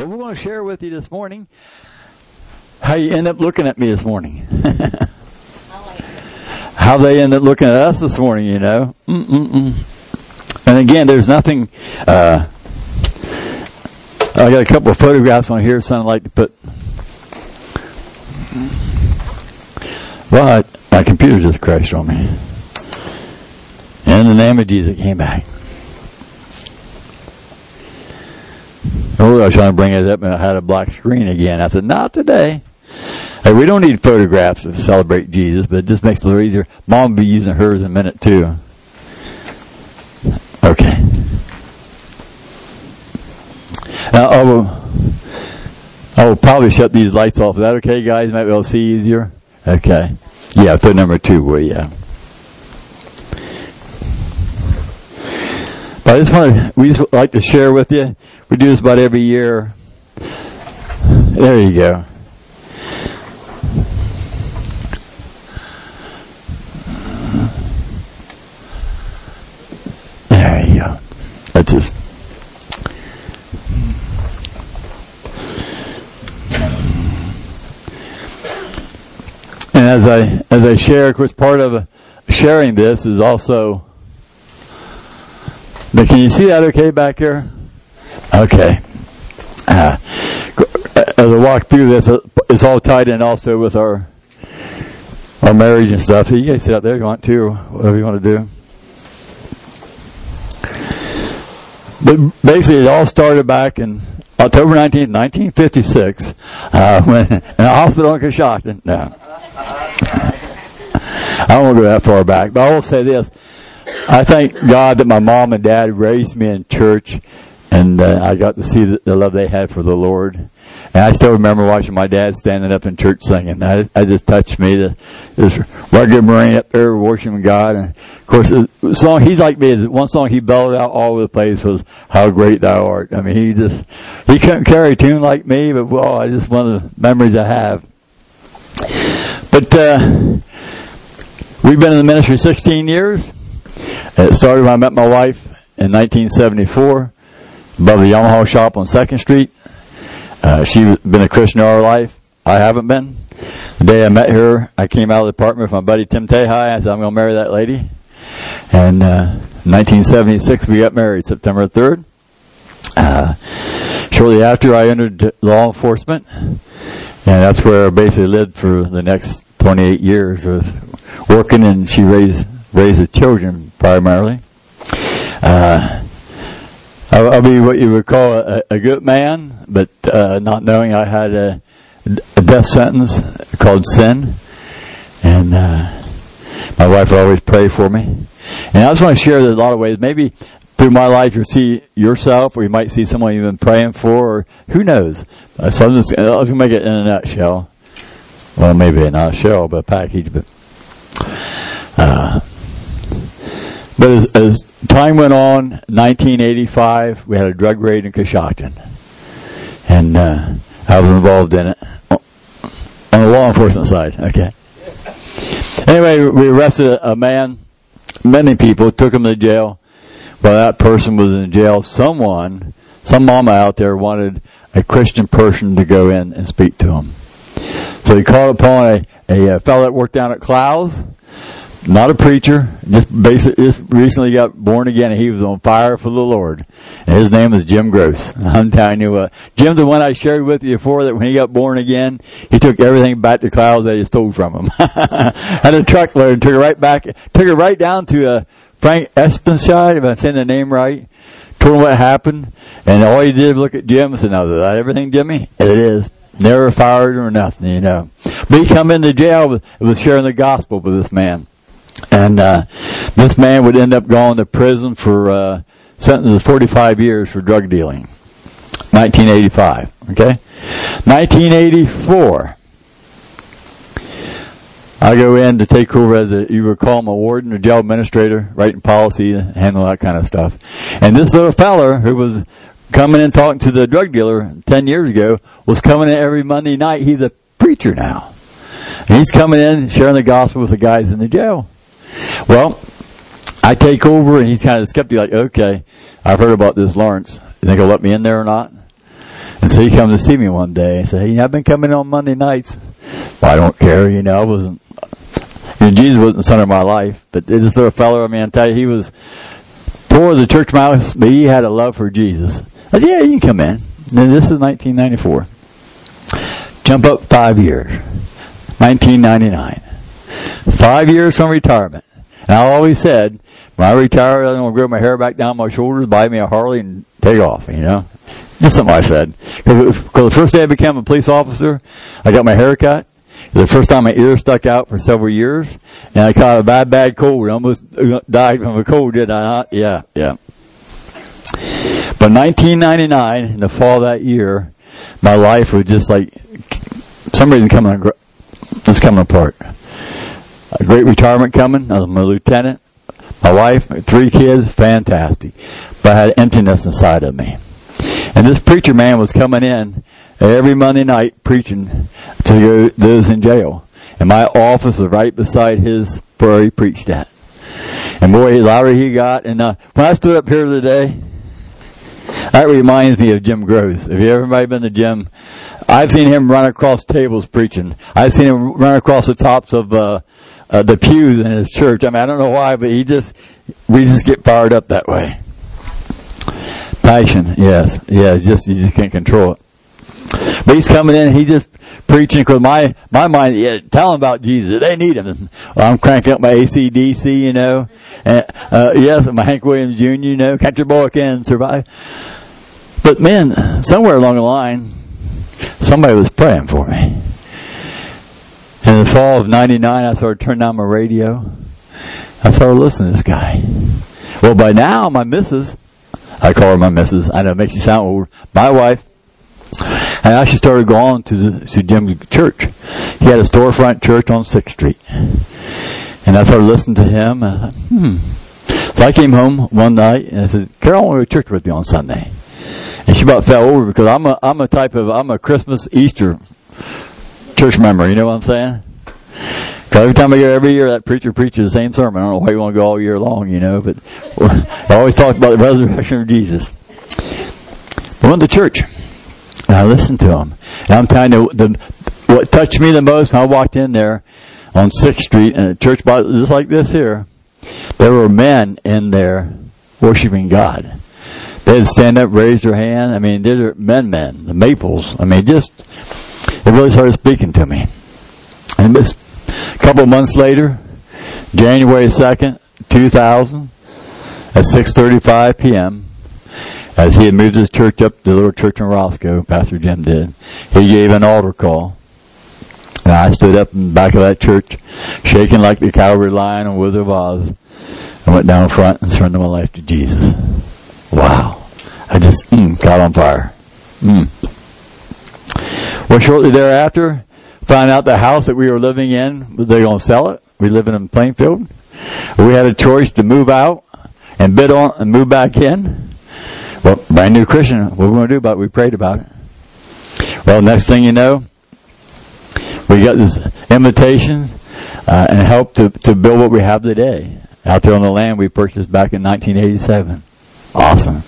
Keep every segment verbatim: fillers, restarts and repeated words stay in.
But we're going to share with you this morning how you end up looking at me this morning. How they end up looking at us this morning, you know. Mm-mm-mm. And again, there's nothing, uh, I got a couple of photographs on here, so I'd like to put, well, I, my computer just crashed on me. In the name of Jesus, it came back. Oh, I was trying to bring it up and I had a black screen again. I said, not today. Hey, we don't need photographs to celebrate Jesus, but it just makes it a little easier. Mom will be using hers in a minute too. Okay. Now, I will, I will probably shut these lights off. Is that okay, guys? Might be able to see easier? Okay. Yeah, put number two, will you? But I just want to, we just like to share with you. We do this about every year. There you go. There you go. That's just. And as I as I share, of course, part of sharing this is also. But can you see that okay back here? Okay. Uh, as I walk through this, it's all tied in also with our our marriage and stuff. So you guys sit out there if you want to, or whatever you want to do. But basically, it all started back in October nineteenth, nineteen fifty-six, uh, when in a hospital in Coshocton. No. I don't want to go that far back, but I will say this. I thank God that my mom and dad raised me in church, and uh, I got to see the, the love they had for the Lord. And I still remember watching my dad standing up in church singing. That, that just touched me. The, this rugged Marine up there worshiping God. And of course, the song, he's like me. One song he bellowed out all over the place was "How Great Thou Art." I mean, he just, he couldn't carry a tune like me, but well, I just one of the memories I have. But, uh, we've been in the ministry sixteen years. It started when I met my wife in nineteen seventy-four above the Yamaha shop on second Street. Uh, she's been a Christian all her life. I haven't been. The day I met her, I came out of the apartment with my buddy Tim Tehai. I said, I'm going to marry that lady. And uh, in nineteen seventy-six, we got married, September third. Uh, shortly after, I entered law enforcement. And that's where I basically lived for the next twenty-eight years of working, and she raised raised the children primarily. Uh, I'll, I'll be what you would call a, a good man, but uh, not knowing I had a, a death sentence called sin, and uh, my wife would always pray for me. And I just want to share that in a lot of ways. Maybe through my life you'll see yourself, or you might see someone you've been praying for, or who knows. Uh, so I'm just, I'll just make it in a nutshell. Well, maybe not a shell, but a package. But uh, but as, as time went on, nineteen eighty-five, we had a drug raid in Coshocton, and uh, I was involved in it on the law enforcement side. Okay. Anyway, we arrested a, a man. Many people took him to jail. While that person was in jail, someone, some mama out there wanted a Christian person to go in and speak to him. So he called upon a, a, a fellow that worked down at Clowes, not a preacher, just basically just recently got born again, and he was on fire for the Lord. And his name is Jim Gross. I'm telling you what, Jim's the one I shared with you before, that when he got born again, he took everything back to Clowes that he stole from him. Had a truckload and took it right back, took it right down to uh, Frank Espenshide, if I'm saying the name right. Told him what happened, and all he did was look at Jim and said, "Now, is that everything, Jimmy?" It is. Never fired or nothing, you know. But he come into jail with, with sharing the gospel with this man. And uh this man would end up going to prison for uh sentenced to forty-five years for drug dealing. nineteen eighty-five, okay? nineteen eighty-four, I go in to take over as a, you would call him a warden or jail administrator, writing policy, handle that kind of stuff. And this little feller who was coming in talking to the drug dealer ten years ago was coming in every Monday night. He's a preacher now. And he's coming in sharing the gospel with the guys in the jail. Well, I take over, and he's kind of skeptical, like, okay, I've heard about this Lawrence. You think he'll let me in there or not? And so he come to see me one day and said, hey, I've been coming on Monday nights. Well, I don't care, you know, I wasn't, you know, Jesus wasn't the center of my life, but this little fellow, I mean, I tell you, he was poor as a church mouse, but he had a love for Jesus. I said, yeah, you can come in. And this is nineteen ninety-four. Jump up five years. nineteen ninety-nine. Five years from retirement. And I always said, when I retire, I'm going to grow my hair back down my shoulders, buy me a Harley, and take off, you know. Just something I said. Because the first day I became a police officer, I got my hair cut. It was the first time my ear stuck out for several years. And I caught a bad, bad cold. I almost died from a cold, did I not? Yeah, yeah. But nineteen ninety-nine, in the fall of that year, my life was just like, for some reason coming, it's coming apart. A great retirement coming. I was a lieutenant. My wife, three kids, fantastic. But I had emptiness inside of me. And this preacher man was coming in every Monday night preaching to those in jail. And my office was right beside his where he preached at. And boy, the louder he got. And uh, when I stood up here today, that reminds me of Jim Groves. Have you ever been to Jim? I've seen him run across tables preaching. I've seen him run across the tops of uh, uh, the pews in his church. I mean, I don't know why, but he just, we just get fired up that way. Passion, yes, yeah, it's just, you just can't control it. But he's coming in and he's just preaching, because my, my mind, yeah, tell them about Jesus. They need him. Well, I'm cranking up my A C D C, you know. And, uh, yes, my Hank Williams Junior, you know, country boy can survive. But man, somewhere along the line, somebody was praying for me. In the fall of ninety-nine, I started turning on my radio. I started listening to this guy. Well, by now, my missus, I call her my missus, I know it makes you sound old, my wife, I actually started going to, the, to Jim's church. He had a storefront church on sixth street. And I started listening to him. And I thought, hmm. So I came home one night and I said, Carol, I want to go to church with you on Sunday. And she about fell over because I'm a, I'm a type of, I'm a Christmas, Easter church member. You know what I'm saying? Because every time I go every year, that preacher preaches the same sermon. I don't know why you want to go all year long, you know, but I always talk about the resurrection of Jesus. I went to church. And I listened to him. And I'm telling you, the, what touched me the most when I walked in there on sixth street in a church just like this here, there were men in there worshiping God. They'd stand up, raise their hand. I mean, these are men, men, the Maples. I mean, just, it really started speaking to me. And this, a couple of months later, January second, two thousand, at six thirty-five p.m., as he had moved his church up to the little church in Roscoe, Pastor Jim did, he gave an altar call. And I stood up in the back of that church, shaking like the Calvary Lion and Wizard of Oz, and went down front and surrendered my life to Jesus. Wow. I just mm, got on fire. Mm. Well, shortly thereafter, found out the house that we were living in, was they going to sell it? We live in Plainfield. We had a choice to move out and bid on and move back in. Well, brand new Christian, what are we going to do about it? We prayed about it. Well, next thing you know, we got this invitation uh, and help to, to build what we have today. Out there on the land we purchased back in nineteen eighty-seven. Awesome.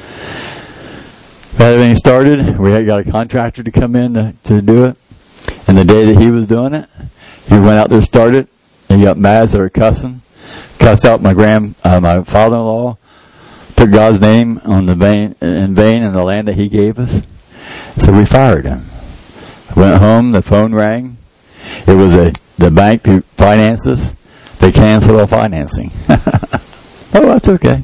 We had everything started. We had got a contractor to come in to, to do it. And the day that he was doing it, he went out there, started, and he got mad, started cussing. Cussed out my grand, uh, my father-in-law. Took God's name on the vain, in vain in the land that he gave us. So we fired him. Went home, the phone rang. It was a the bank who financed us. They canceled our financing. Oh, that's okay.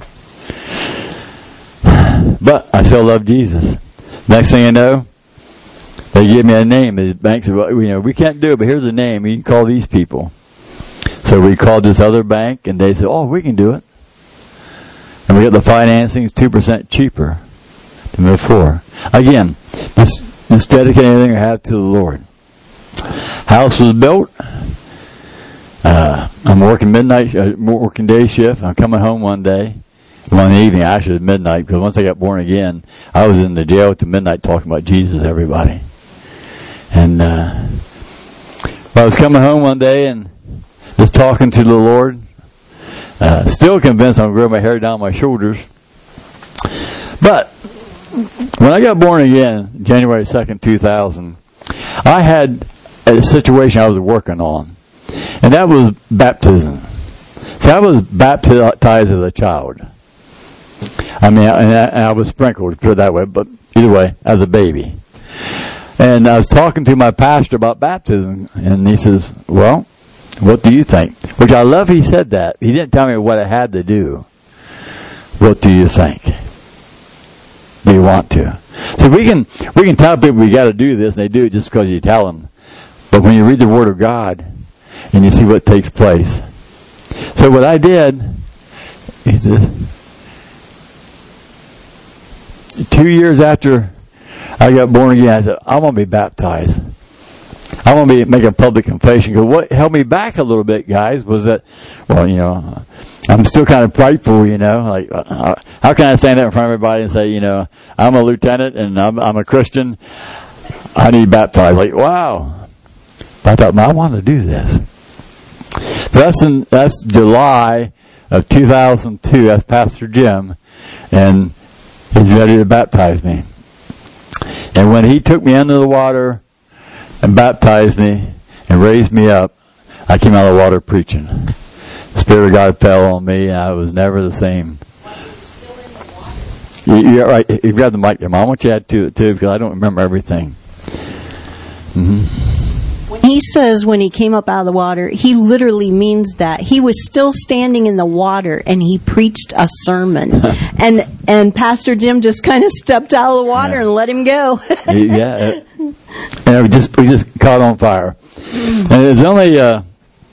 But I still love Jesus. Next thing you know, they give me a name. The bank said, well, you know, we can't do it, but here's a name. You can call these people. So we called this other bank, and they said, oh, we can do it. And we got the financing, it's two percent cheaper than before. Again, just, just dedicate everything I have to the Lord. House was built. Uh, I'm working midnight, uh, working day shift. I'm coming home one day, one evening, actually at midnight, because once I got born again, I was in the jail at the midnight talking about Jesus, everybody. And uh, I was coming home one day and just talking to the Lord. Uh, still convinced I'm going to grow my hair down my shoulders. But when I got born again, January second, two thousand, I had a situation I was working on, and that was baptism. See, I was baptized as a child. I mean, and I, and I was sprinkled, put it that way, but either way, as a baby. And I was talking to my pastor about baptism, and he says, well, what do you think? Which I love he said that. He didn't tell me what I had to do. What do you think? Do you want to? So we can we can tell people we got to do this, and they do it just because you tell them. But when you read the Word of God, and you see what takes place. So what I did, he said, two years after I got born again, I said, I'm going to be baptized. I'm going to be making a public confession. Because what held me back a little bit, guys, was that, well, you know, I'm still kind of prideful, you know. Like, uh, how can I stand up in front of everybody and say, you know, I'm a lieutenant and I'm, I'm a Christian. I need baptized. Like, wow. But I thought, man, I want to do this. So that's in, that's July of two thousand two. That's Pastor Jim. And he's ready to baptize me. And when he took me under the water and baptized me and raised me up, I came out of the water preaching. The Spirit of God fell on me, and I was never the same. While you were still in the water? You, you're right. You grab the mic there, Mom. I want you to add to it, too, because I don't remember everything. Mm-hmm. When he says when he came up out of the water, he literally means that. He was still standing in the water, and he preached a sermon. and and Pastor Jim just kind of stepped out of the water yeah. and let him go. yeah. And we just, we just caught on fire. And it was only, uh,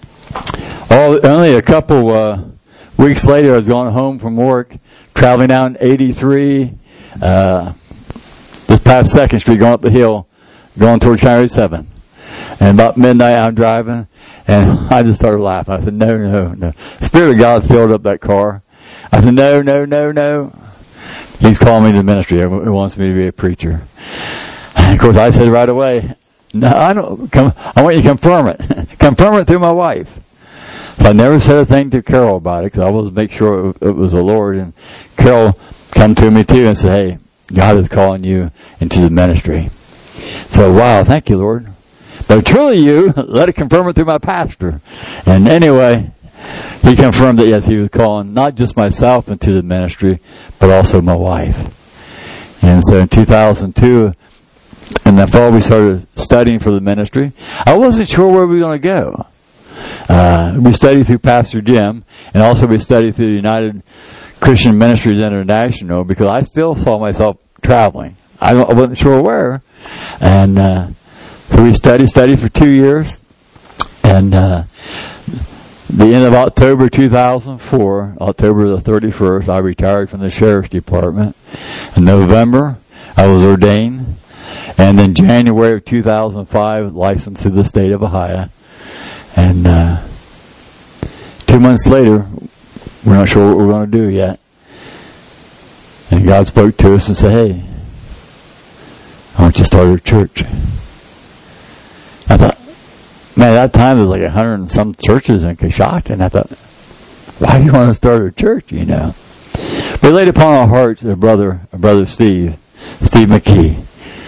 all, only a couple uh, weeks later, I was going home from work, traveling down eighty-three, uh, just past second Street, going up the hill, going towards County Road seven. And about midnight, I'm driving, and I just started laughing. I said, no, no, no. The Spirit of God filled up that car. I said, no, no, no, no. He's calling me to the ministry. He wants me to be a preacher. And, of course, I said right away, no, I don't. Come, I want you to confirm it. Confirm it through my wife. So I never said a thing to Carol about it, because I wanted to make sure it was the Lord. And Carol come to me, too, and said, hey, God is calling you into the ministry. So, wow, thank you, Lord. But truly you, let it confirm it through my pastor. And anyway, he confirmed that, yes, he was calling not just myself into the ministry, but also my wife. And so in two thousand two, in the fall, we started studying for the ministry. I wasn't sure where we were going to go. Uh, we studied through Pastor Jim, and also we studied through the United Christian Ministries International, because I still saw myself traveling. I, I wasn't sure where. And uh, so we studied, studied for two years. And uh, the end of October two thousand four, October the thirty-first, I retired from the Sheriff's Department. In November, I was ordained. And in January of two thousand five, licensed to the state of Ohio. And uh, two months later, we're not sure what we're going to do yet. And God spoke to us and said, hey, I want you to start a church. I thought, man, at that time there was like a hundred and some churches in Coshocton. And I thought, why do you want to start a church, you know? We laid upon our hearts a brother, a brother Steve, Steve McKee.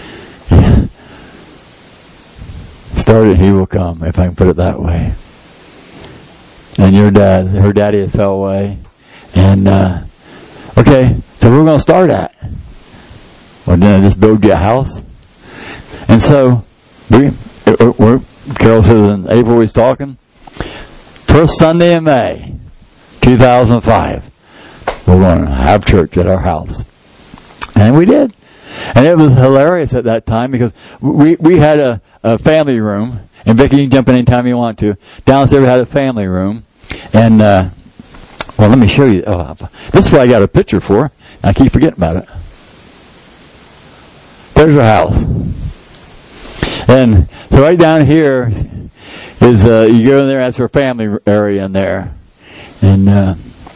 Started, he will come, if I can put it that way. And your dad, her daddy had fell away. And, uh, okay, so we're going to start at. Well, then I just build you a house. And so, we, we're, Carol says in April he's talking. First Sunday in May, two thousand five, we're going to have church at our house. And we did. And it was hilarious at that time, because we, we had a, a family room. And Vicki, you can jump in anytime you want to. Downstairs we had a family room. And, uh, well, let me show you. Oh, this is what I got a picture for. I keep forgetting about it. There's our house. And so right down here is, uh, you go in there, that's our family area in there. And, uh,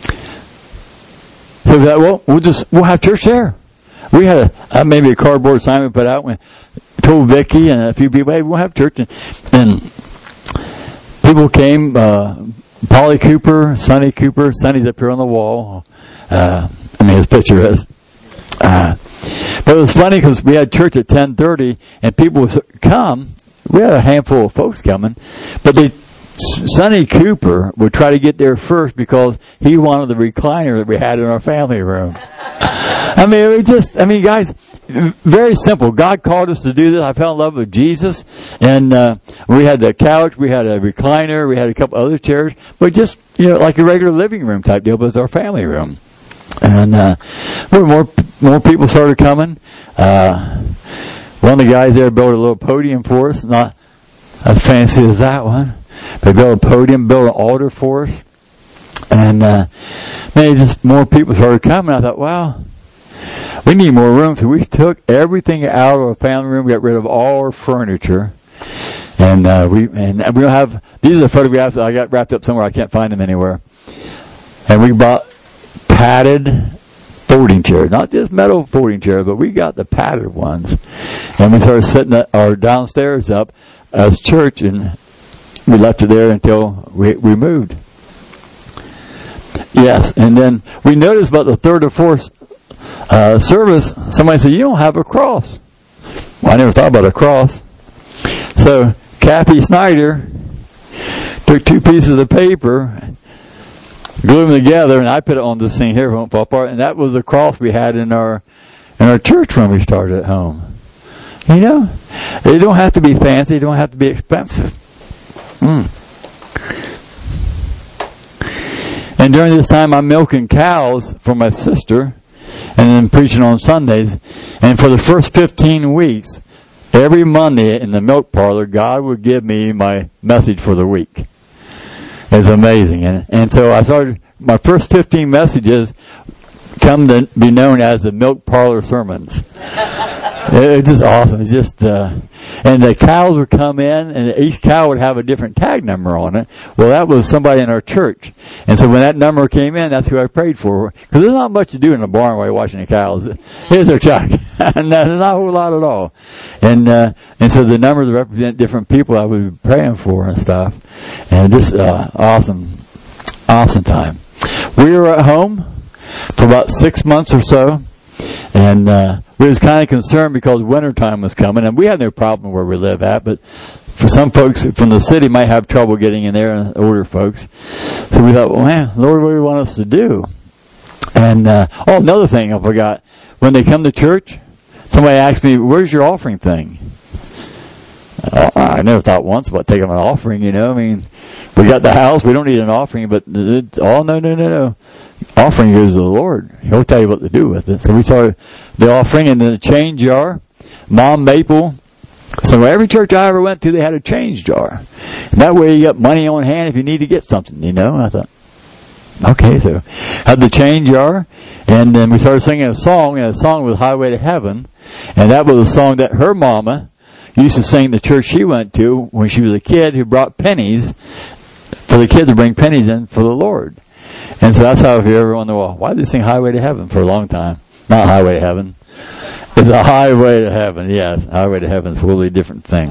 so that, well, we'll just, we'll have church there. We had a, uh, maybe a cardboard sign we put out. We told Vicki and a few people, hey, we'll have church. And, and people came, uh, Polly Cooper, Sonny Cooper. Sonny's up here on the wall. Uh, I mean, his picture is. Uh, But it was funny because we had church at ten thirty, and people would come. We had a handful of folks coming, but they, Sonny Cooper would try to get there first because he wanted the recliner that we had in our family room. I mean, it was just, I mean, guys, very simple. God called us to do this. I fell in love with Jesus, and uh, we had the couch, we had a recliner, we had a couple other chairs, but just, you know, like a regular living room type deal, but it's our family room. And uh, more more people started coming. Uh, one of the guys there built a little podium for us, not as fancy as that one. They built a podium, built an altar for us. And uh, man, just more people started coming. I thought, wow, we need more room. So we took everything out of our family room, got rid of all our furniture. And uh, we and we don't have, these are the photographs that I got wrapped up somewhere. I can't find them anywhere. And we bought padded folding chairs, not just metal folding chairs, but we got the padded ones. And we started setting our downstairs up as church, and we left it there until we, we moved. Yes, and then we noticed about the third or fourth uh, service, somebody said, you don't have a cross. Well, I never thought about a cross. So Kathy Snyder took two pieces of paper, glued them together, and I put it on this thing here, it won't fall apart, and that was the cross we had in our in our church when we started at home. You know, they don't have to be fancy, they don't have to be expensive. Mm. And during this time, I'm milking cows for my sister, and then preaching on Sundays. And for the first fifteen weeks, every Monday in the milk parlor, God would give me my message for the week. It's amazing. And, and so I started, my first fifteen messages come to be known as the milk parlor sermons. it, it's just awesome. It's just, uh, and the cows would come in, and each cow would have a different tag number on it. Well, that was somebody in our church. And so when that number came in, that's who I prayed for. Because there's not much to do in the barn while you're watching the cows. Here's their chuck. And there's not a whole lot at all. And, uh, and so the numbers represent different people I would be praying for and stuff. And this, uh, awesome, awesome time. We were at home for about six months or so. And, uh, we was kind of concerned because wintertime was coming, and we had no problem where we live at, but for some folks from the city might have trouble getting in there, and older folks. So we thought, well, man, Lord, what do you want us to do? And, uh, oh, another thing I forgot. When they come to church, somebody asked me, where's your offering thing? Uh, I never thought once about taking an offering, you know. I mean, we got the house, we don't need an offering, but it's, oh, no, no, no, no. Offering goes to the Lord. He'll tell you what to do with it. So we started the offering in the change jar. Mom Maple. So every church I ever went to, they had a change jar. And that way you got money on hand if you need to get something, you know. I thought, okay, so had the change jar. And then we started singing a song, and the song was Highway to Heaven. And that was a song that her mama used to sing the church she went to when she was a kid, who brought pennies for the kids to bring pennies in for the Lord. And so that's how if you ever wonder, well, why did they sing Highway to Heaven for a long time? Not Highway to Heaven. It's a highway to heaven. Yes, Highway to Heaven is a totally different thing.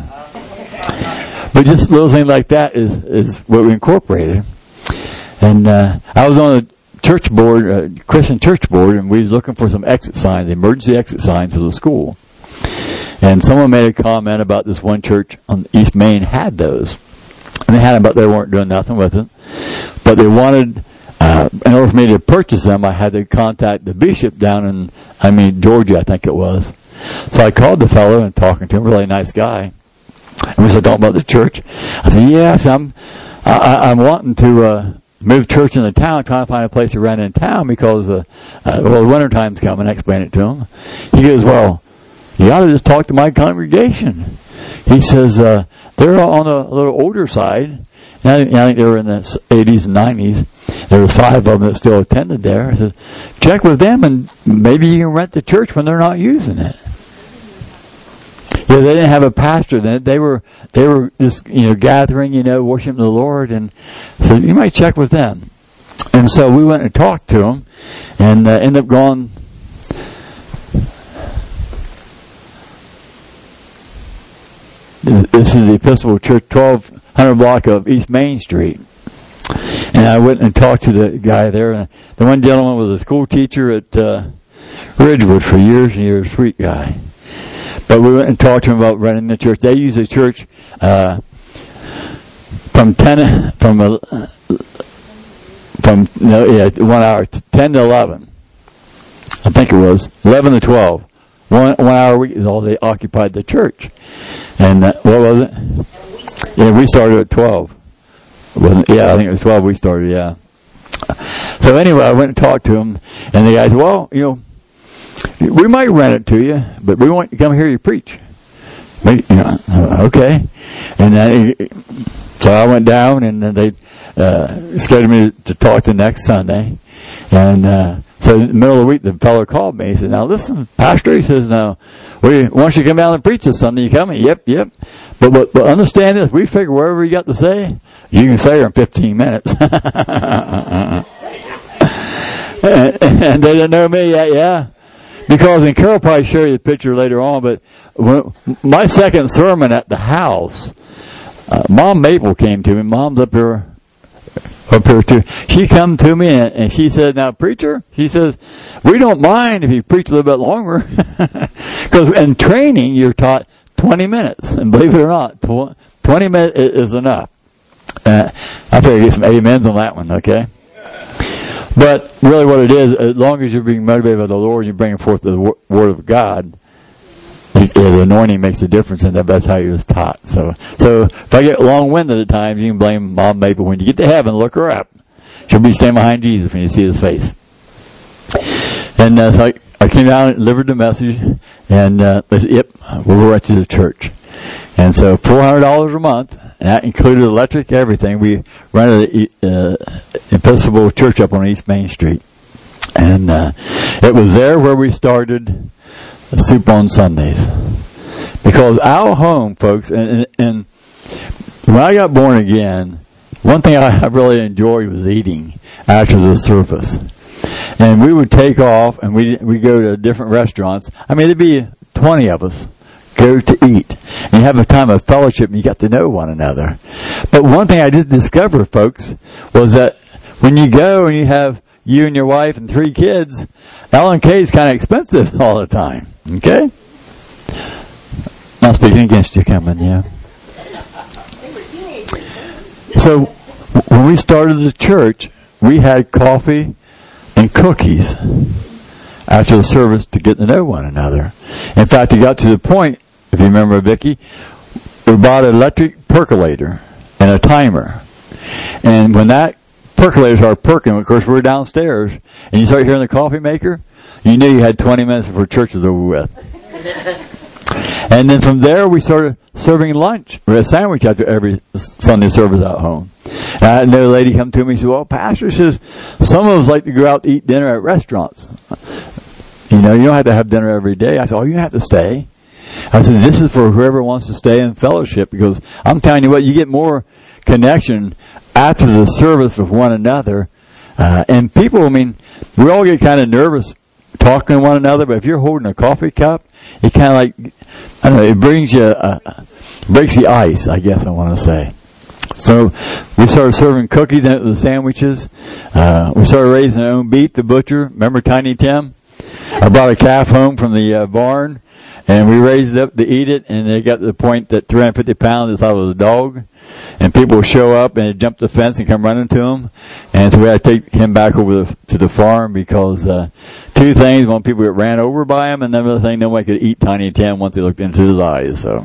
But just little things like that is, is what we incorporated. And uh, I was on a church board, a Christian church board, and we was looking for some exit signs, emergency exit signs for the school. And someone made a comment about this one church on East Main had those. And they had them, but they weren't doing nothing with it. But they wanted... Uh, in order for me to purchase them, I had to contact the bishop down in, I mean, Georgia, I think it was. So I called the fellow and talking to him, really nice guy. And we started talking about the church. I said, yes, I'm, I, I'm wanting to, uh, move church into town, trying to find a place to rent in town because, uh, uh well, the winter time's coming. I explained it to him. He goes, well, you ought to just talk to my congregation. He says, uh, they're on a little older side. And I, I think they were in the eighties and nineties. There were five of them that still attended there. I said, check with them, and maybe you can rent the church when they're not using it. Yeah, they didn't have a pastor then. They were they were just, you know, gathering, you know, worshiping the Lord, and so you might check with them. And so we went and talked to them, and uh, ended up going. This is the Episcopal Church, twelve hundred block of East Main Street. And I went and talked to the guy there. And the one gentleman was a school teacher at uh, Ridgewood for years and years, sweet guy. But we went and talked to him about running the church. They use the church uh, from ten from uh, from no, yeah, one hour ten to eleven. I think it was eleven to twelve. One one hour a week is all they occupied the church. And uh, what was it? Yeah, we started at twelve. Wasn't yeah, I think it was twelve. We started. Yeah. So anyway, I went and talked to him, and the guy said, "Well, you know, we might rent it to you, but we want you to come hear you preach." We, you know, okay. And then, so I went down, and then they uh, scheduled me to talk the next Sunday. And uh, so in the middle of the week, the fellow called me. He said, "Now listen, Pastor," he says, "now, we want you to come down and preach this Sunday. You coming?" "Yep, yep. But, but, but understand this, we figure whatever you got to say, you can say it in fifteen minutes. and, and they didn't know me yet, yeah. Because, and Carol probably show you the picture later on, but when, my second sermon at the house, uh, Mom Maple came to me. Mom's up here, up here too. She come to me and, and she said, "Now, preacher," she says, "we don't mind if you preach a little bit longer." Because in training, you're taught twenty minutes. And believe it or not, twenty minutes is enough. Uh, I figure get some amens on that one, okay? But really what it is, as long as you're being motivated by the Lord, you're bringing forth the Word of God, the anointing makes a difference, and that's how you was taught. So so if I get long-winded at times, you can blame Mom Maple. When you get to heaven, look her up. She'll be standing behind Jesus when you see his face. And uh, so I, I came down and delivered the message, and uh, they said, "Yep, we'll write you to the church." And so four hundred dollars a month, and that included electric, everything. We rented an uh, Episcopal church up on East Main Street. And uh, it was there where we started Soup on Sundays. Because our home, folks, and, and, and when I got born again, one thing I really enjoyed was eating after the service. And we would take off, and we'd, we'd go to different restaurants. I mean, there'd be twenty of us go to eat. And you have a time of fellowship, and you got to know one another. But one thing I did discover, folks, was that when you go and you have you and your wife and three kids, L and K is kind of expensive all the time. Okay? Not speaking against you, coming, yeah. So, when we started the church, we had coffee and cookies after the service to get to know one another. In fact, it got to the point, if you remember, Vicki, we bought an electric percolator and a timer. And when that percolator started perking, of course, we were downstairs, and you start hearing the coffee maker, you knew you had twenty minutes before church was over with. And then from there, we started serving lunch. We had a sandwich after every Sunday service at home. And I had another lady come to me and said, "Well, Pastor says some of us like to go out to eat dinner at restaurants. You know, you don't have to have dinner every day." I said, "Oh, you have to stay." I said, "This is for whoever wants to stay in fellowship, because I'm telling you what, you get more connection after the service with one another." Uh, and people, I mean, we all get kind of nervous talking to one another, but if you're holding a coffee cup, it kind of like, I don't know, it brings you, uh, breaks the ice, I guess I want to say. So we started serving cookies and the sandwiches. Uh, we started raising our own beef, the butcher. Remember Tiny Tim? I brought a calf home from the uh, barn, and we raised it up to eat it, and it got to the point that three hundred fifty pounds is thought it was a dog. And people would show up and jump the fence and come running to him. And so we had to take him back over the, to the farm because uh, two things. One, people get ran over by him, and another thing, nobody could eat Tiny Tim once they looked into his eyes. So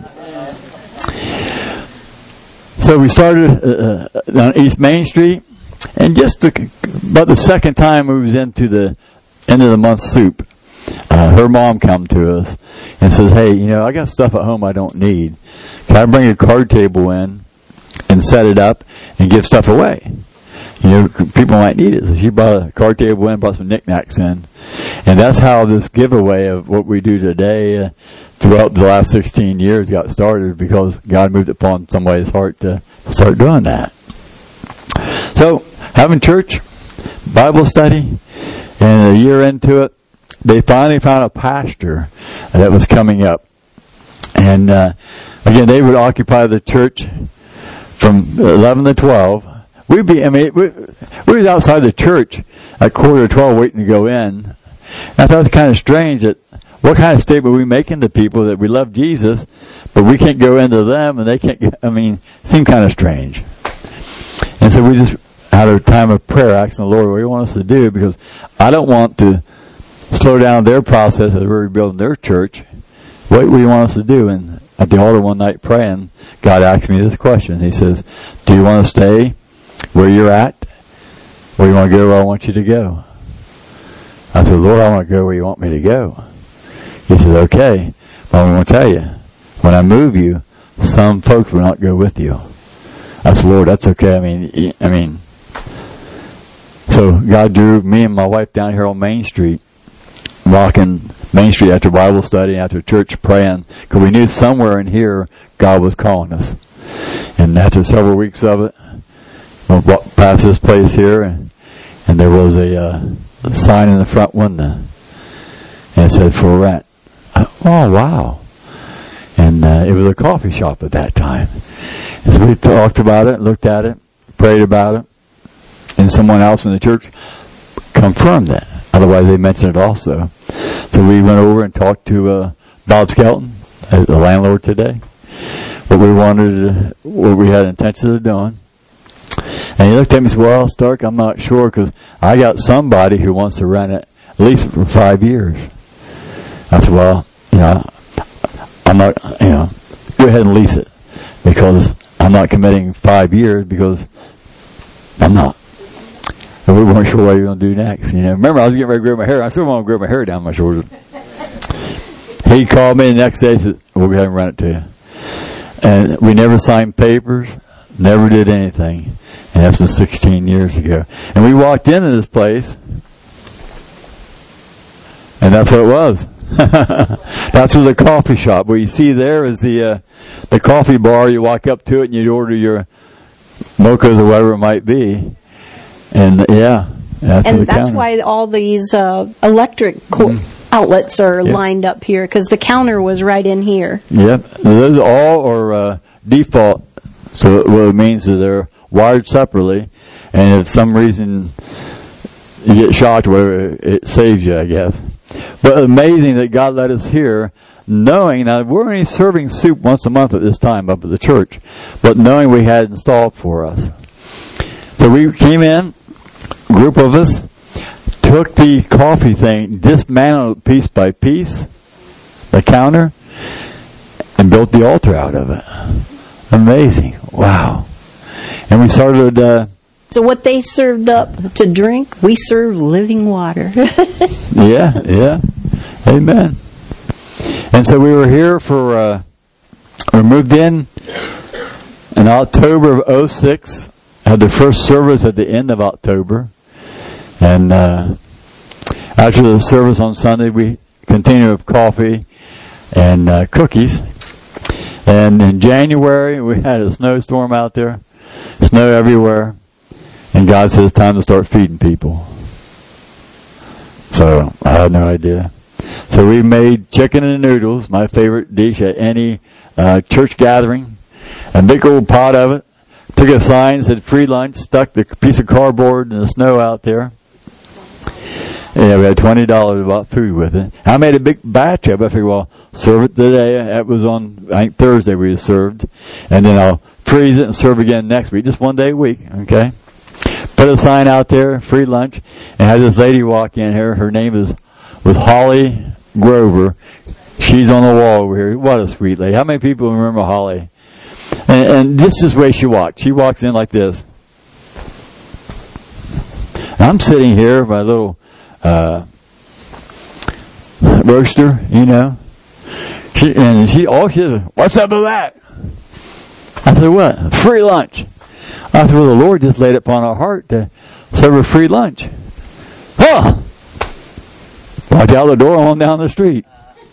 so we started uh, on East Main Street, and just the, about the second time we was into the end of the month soup, uh, her mom come to us and says, "Hey, you know, I got stuff at home I don't need. Can I bring a card table in and set it up and give stuff away? You know, people might need it." So she brought a card table in, brought some knickknacks in. And that's how this giveaway of what we do today uh, throughout the last sixteen years got started, because God moved upon somebody's heart to start doing that. So, having church, Bible study, and a year into it, they finally found a pastor that was coming up. And uh, again, they would occupy the church from eleven to twelve. We'd be, I mean, we, we was outside the church at quarter to twelve waiting to go in. I thought it was kind of strange that what kind of statement are we making to people that we love Jesus, but we can't go into them and they can't get, I mean, it seemed kind of strange. And so we just had a time of prayer asking the Lord what He wants us to do, because I don't want to slow down their process as we're rebuilding their church. What do you want us to do? And at the altar one night praying, God asked me this question. He says, do you want to stay where you're at, or you want to go where I want you to go? I said, Lord, I want to go where you want me to go. He said, okay, but I'm going to tell you, when I move you, some folks will not go with you. I said, Lord, that's okay. I mean, I mean, so God drew me and my wife down here on Main Street, walking Main Street after Bible study, after church praying, because we knew somewhere in here God was calling us. And after several weeks of it, we walked past this place here, and, and there was a, uh, a sign in the front window, and it said for rent. Oh, wow. And uh, it was a coffee shop at that time. And so we talked about it, looked at it, prayed about it, and someone else in the church confirmed it. Otherwise, they mentioned it also. So we went over and talked to uh, Bob Skelton, the landlord today, what we wanted, what we had intentions of doing. And he looked at me and said, well, Stark, I'm not sure, because I got somebody who wants to rent it at least for five years. I said, well, you know, I'm not, you know, go ahead and lease it, because I'm not committing five years because I'm not. And we weren't sure what we were going to do next. You know, remember, I was getting ready to grow my hair. I still want to grow my hair down my shoulders. He called me the next day and said, we'll go ahead and rent it to you. And we never signed papers, never did anything. And that's been sixteen years ago. And we walked into this place, and that's what it was. That's where the coffee shop. What you see there is the uh, the coffee bar. You walk up to it and you order your mochas or whatever it might be. And yeah, that's and the that's counter. why all these uh, electric co- mm. outlets are yep. lined up here, because the counter was right in here. Yep, those all are uh, default. So what it means is they're wired separately, and if for some reason you get shocked, or whatever, it saves you, I guess. But amazing that God let us here, knowing now we're only serving soup once a month at this time up at the church, but knowing we had installed for us. So we came in, group of us, took the coffee thing, dismantled it piece by piece, the counter, and built the altar out of it. Amazing. Wow. And we started... Uh, so what they served up to drink, we serve living water. yeah, yeah. Amen. And so we were here for... Uh, we moved in in October of oh six. Had the first service at the end of October. And uh, after the service on Sunday, we continued with coffee and uh, cookies. And in January, we had a snowstorm out there. Snow everywhere. And God said it's time to start feeding people. So I had no idea. So we made chicken and noodles, my favorite dish at any uh, church gathering. A big old pot of it. Took a sign, said free lunch, stuck the piece of cardboard in the snow out there. Yeah, we had twenty dollars bought food with it. I made a big batch of it. I figured, well, serve it today. That was on, I think, Thursday we served. And then I'll freeze it and serve again next week. Just one day a week, okay? Put a sign out there, free lunch, and had this lady walk in here. Her name is was Holly Grover. She's on the wall over here. What a sweet lady. How many people remember Holly? And, and this is the way she walked. She walks in like this. I'm sitting here, my little uh, roaster, you know. She, and she, all she said, what's up with that? I said, what? Free lunch. I said, well, the Lord just laid it upon our heart to serve a free lunch. Huh! Walked out the door on down the street.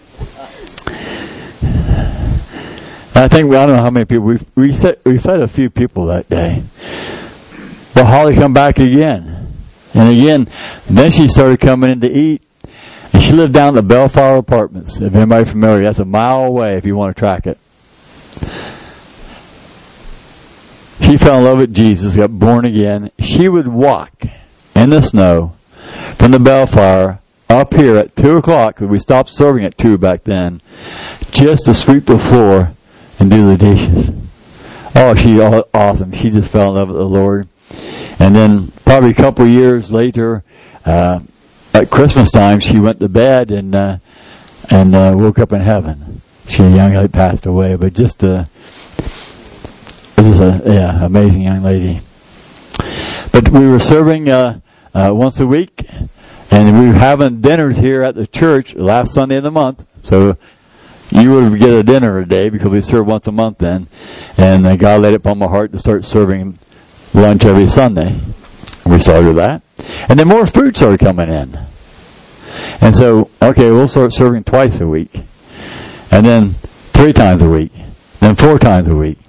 I think, I don't know how many people, we we fed, we fed a few people that day. But Holly come back again. And again, then she started coming in to eat. And she lived down in the Bellflower Apartments. If anybody's familiar, that's a mile away if you want to track it. She fell in love with Jesus, got born again. She would walk in the snow from the Bellflower up here at two o'clock, because we stopped serving at two back then, just to sweep the floor and do the dishes. Oh, she's awesome. She just fell in love with the Lord. And then probably a couple of years later, uh, at Christmas time, she went to bed and uh, and uh, woke up in heaven. She a young lady passed away, but just a, just a yeah, amazing young lady. But we were serving uh, uh, once a week, and we were having dinners here at the church last Sunday of the month. So you would get a dinner a day because we serve once a month then. And uh, God laid it upon my heart to start serving lunch every Sunday. We started that. And then more food started coming in. And so, okay, we'll start serving twice a week. And then three times a week. Then four times a week.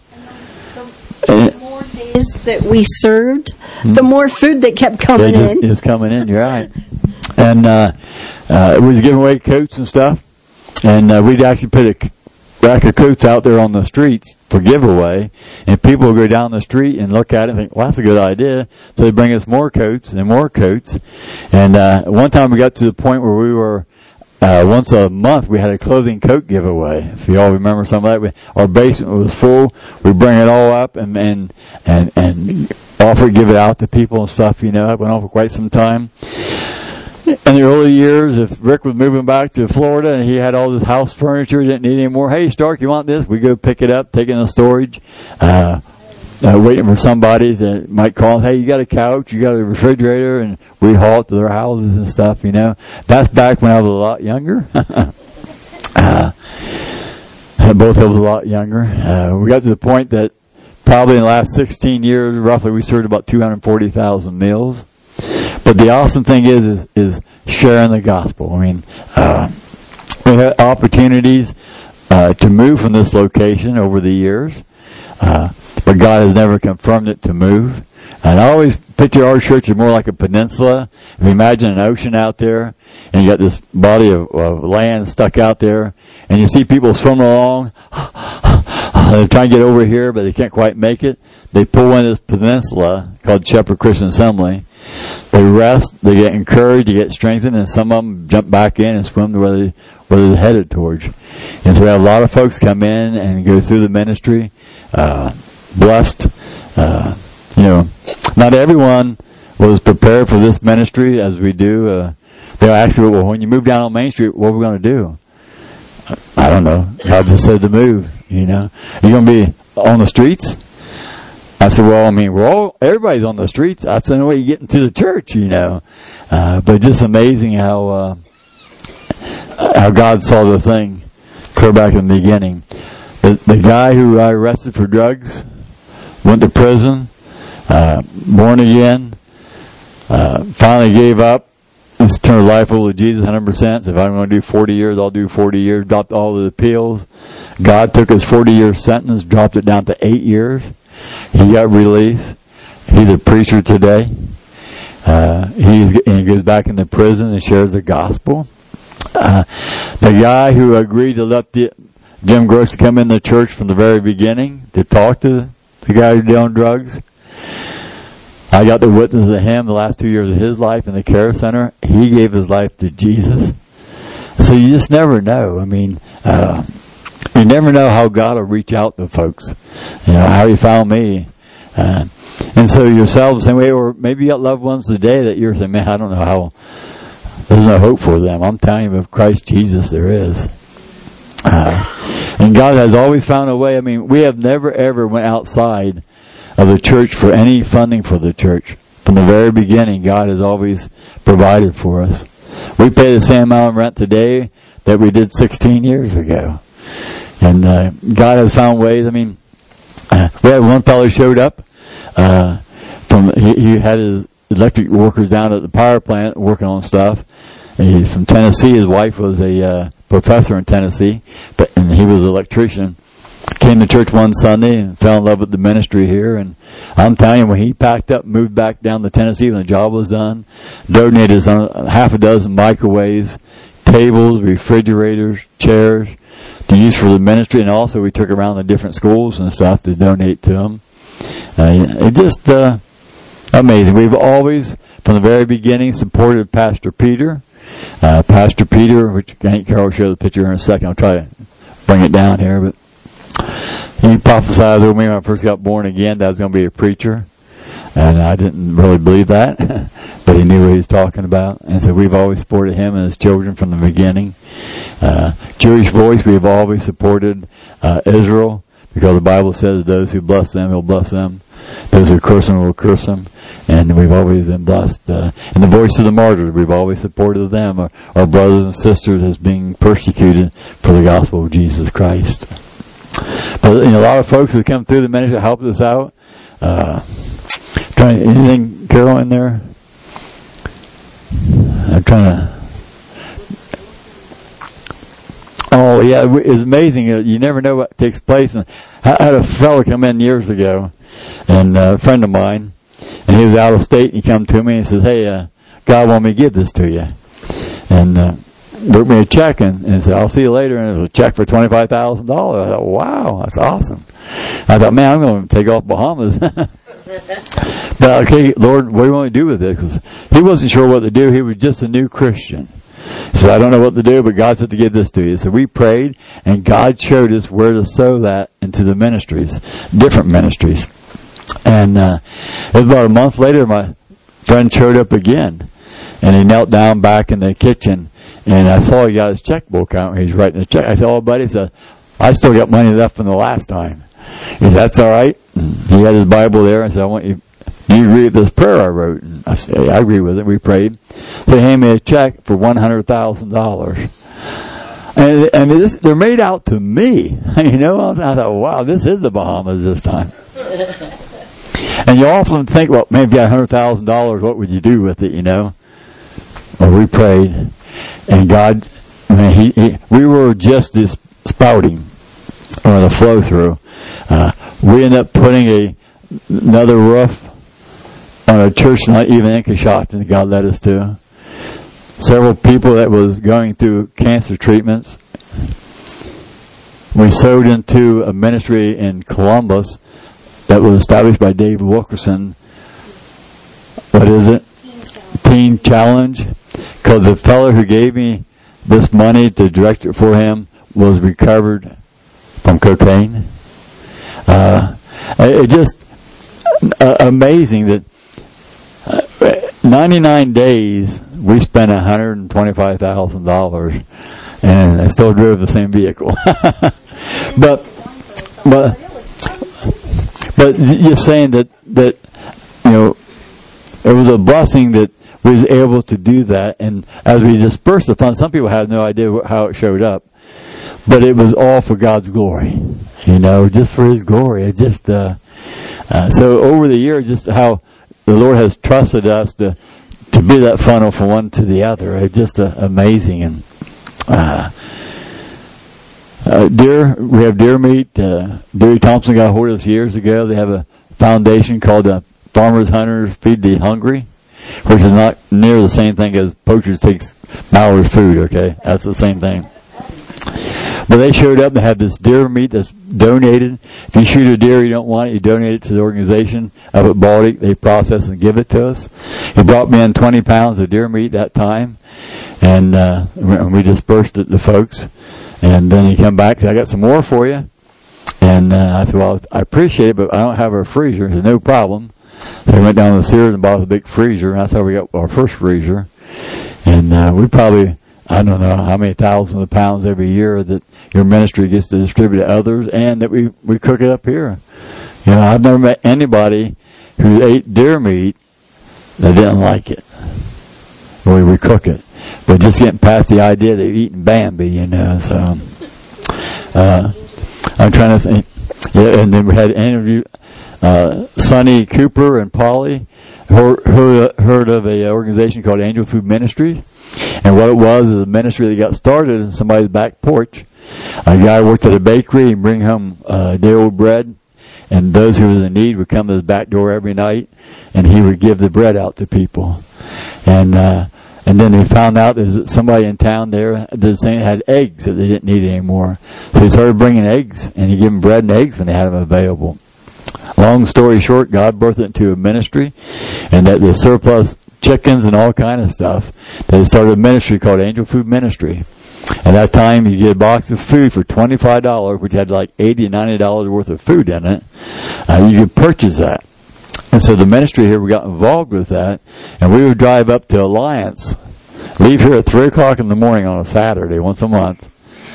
And the more days that we served, mm-hmm. the more food that kept coming it just, in. It's coming in, you're right. And uh, uh, we was giving away coats and stuff. And uh, we'd actually put a rack of coats out there on the streets for giveaway, and people would go down the street and look at it and think, well, that's a good idea. So they bring us more coats and more coats. And uh, one time we got to the point where we were, uh, once a month, we had a clothing coat giveaway. If you all remember some of that, we, our basement was full. We bring it all up and and and, and offer, give it out to people and stuff. You know, it went on for quite some time. In the early years, if Rick was moving back to Florida and he had all this house furniture, didn't need any more, hey, Stark, you want this? We go pick it up, take it in the storage, uh, uh, waiting for somebody that might call, hey, you got a couch, you got a refrigerator, and we'd haul it to their houses and stuff, you know. That's back when I was a lot younger. uh, both of us a lot younger. Uh, we got to the point that probably in the last sixteen years, roughly, we served about two hundred forty thousand meals. But the awesome thing is, is, is sharing the gospel. I mean, uh, we had opportunities uh, to move from this location over the years, uh, but God has never confirmed it to move. And I always picture our church as more like a peninsula. If you imagine an ocean out there, and you got this body of, of land stuck out there, and you see people swimming along, they're trying to get over here, but they can't quite make it. They pull in this peninsula called Shepherd Christian Assembly. They rest, they get encouraged, they get strengthened, and some of them jump back in and swim to where, they, where they're headed towards. And so we have a lot of folks come in and go through the ministry, uh, blessed. Uh, you know, not everyone was prepared for this ministry as we do. Uh, they ask me, well, when you move down on Main Street, what are we going to do? I don't know. God just said to move, you know. Are you going to be on the streets? I said, well, I mean, we're all, everybody's on the streets. That's the only way you get into the church, you know. Uh, but just amazing how, uh, how God saw the thing clear back in the beginning. The, the guy who I arrested for drugs went to prison, uh, born again, uh, finally gave up. Let's turn life over to Jesus one hundred percent. If I'm going to do forty years, I'll do forty years. Dropped all the appeals. God took his forty-year sentence, dropped it down to eight years. He got released. He's a preacher today. Uh, he's, and he goes back into prison and shares the gospel. Uh, the guy who agreed to let the, Jim Gross come in the church from the very beginning to talk to the guy who's doing drugs. I got to witness to him the last two years of his life in the care center. He gave his life to Jesus. So you just never know. I mean, uh, you never know how God will reach out to folks. You know, how he found me. Uh, and so yourselves, the same way, or maybe you got loved ones today that you're saying, man, I don't know how, there's no hope for them. I'm telling you, with Christ Jesus, there is. Uh, and God has always found a way. I mean, we have never, ever went outside of the church for any funding for the church. From the very beginning, God has always provided for us. We pay the same amount of rent today that we did sixteen years ago. And uh, God has found ways. I mean, uh, we had one fellow showed up. Uh, from he, he had his electric workers down at the power plant working on stuff. And he's from Tennessee. His wife was a uh, professor in Tennessee, but and he was an electrician. Came to church one Sunday and fell in love with the ministry here. And I'm telling you, when he packed up, moved back down to Tennessee when the job was done, donated some, half a dozen microwaves, tables, refrigerators, chairs to use for the ministry. And also we took around the different schools and stuff to donate to them. Uh, it's just uh, amazing. We've always, from the very beginning, supported Pastor Peter. Uh, Pastor Peter, which I think Carol will show the picture in a second. I'll try to bring it down here, but he prophesied over me when I first got born again that I was going to be a preacher. And I didn't really believe that, but he knew what he was talking about. And so we've always supported him and his children from the beginning. Uh, Jewish Voice, we've always supported uh, Israel, because the Bible says those who bless them, he'll bless them. Those who curse them will curse them. And we've always been blessed. Uh, and the Voice of the Martyrs, we've always supported them, our, our brothers and sisters as being persecuted for the gospel of Jesus Christ. But you know, a lot of folks who come through the ministry helped us out. Uh, trying anything, Carol, in there? I'm trying to. Oh yeah, it's amazing. You never know what takes place. And I had a fellow come in years ago, and a friend of mine, and he was out of state. And he come to me and says, "Hey, uh, God want me to give this to you," and uh, wrote me a check and, and said, "I'll see you later." And it was a check for twenty five thousand dollars. I thought, "Wow, that's awesome." I thought, "Man, I'm going to take off Bahamas." But okay, Lord, what do you want me to do with this? 'Cause he wasn't sure what to do. He was just a new Christian. He said, "I don't know what to do, but God said to give this to you." So we prayed, and God showed us where to sow that into the ministries, different ministries. And uh, it was about a month later, my friend showed up again, and he knelt down back in the kitchen, and I saw he got his checkbook out, and he's writing a check. I said, "Oh, buddy," he said, "I still got money left from the last time." He said, "That's all right." He had his Bible there, and said, "I want you, do you agree with this prayer I wrote?" And I said, "Hey, I agree with it." We prayed. So he handed me a check for one hundred thousand dollars. And, and this, they're made out to me. You know, I thought, wow, this is the Bahamas this time. And you often think, well, maybe you got one hundred thousand dollars, what would you do with it, you know? Well, we prayed, and God, I mean, he, he, we were just this spouting, or the flow through. Uh, we ended up putting a another roof on a church not even in Coshocton that God led us to. Several people that was going through cancer treatments. We sowed into a ministry in Columbus that was established by David Wilkerson. What is it? Teen Challenge. Because the fellow who gave me this money to direct it for him was recovered from cocaine. Uh, it just uh, amazing that uh, ninety-nine days we spent one hundred twenty-five thousand dollars, and I still drove the same vehicle. but but but you're saying that that you know it was a blessing that we was able to do that, and as we dispersed the funds, some people had no idea how it showed up, but it was all for God's glory. You know, just for His glory. It just uh, uh, so over the years, just how the Lord has trusted us to to be that funnel from one to the other. It's just uh, amazing. And uh, uh, deer, we have deer meat. Uh, Dewey Thompson got a hold of us years ago. They have a foundation called uh, Farmers Hunters Feed the Hungry, which is not near the same thing as Poachers Takes Mowers Food. Okay, that's the same thing. But they showed up and had this deer meat that's donated. If you shoot a deer you don't want it, you donate it to the organization up at Baltic. They process and give it to us. He brought me in twenty pounds of deer meat that time, and uh, we dispersed it to folks. And then he come back and said, "I got some more for you." And uh, I said, "Well, I appreciate it, but I don't have a freezer." He said, "No problem." So we went down to Sears and bought a big freezer, and that's how we got our first freezer. And uh, we probably, I don't know how many thousands of pounds every year that your ministry gets to distribute to others, and that we, we cook it up here. You know, I've never met anybody who ate deer meat that didn't like it. We we cook it. But just getting past the idea that you're eating Bambi, you know, so. Uh, I'm trying to think. Yeah, and then we had an interview, uh, Sonny Cooper and Polly heard, heard, heard of an organization called Angel Food Ministries. And what it was is a ministry that got started in somebody's back porch. A guy worked at a bakery and bring home uh, day old bread, and those who was in need would come to his back door every night, and he would give the bread out to people. And uh, and then they found out there's somebody in town there that had eggs that they didn't need anymore. So he started bringing eggs, and he gave them bread and eggs when they had them available. Long story short, God birthed it into a ministry, and that the surplus chickens and all kind of stuff. They started a ministry called Angel Food Ministry. At that time, you get a box of food for twenty-five dollars, which had like eighty dollars, ninety dollars worth of food in it. Uh, you could purchase that. And so the ministry here, we got involved with that, and we would drive up to Alliance, leave here at three o'clock in the morning on a Saturday, once a month,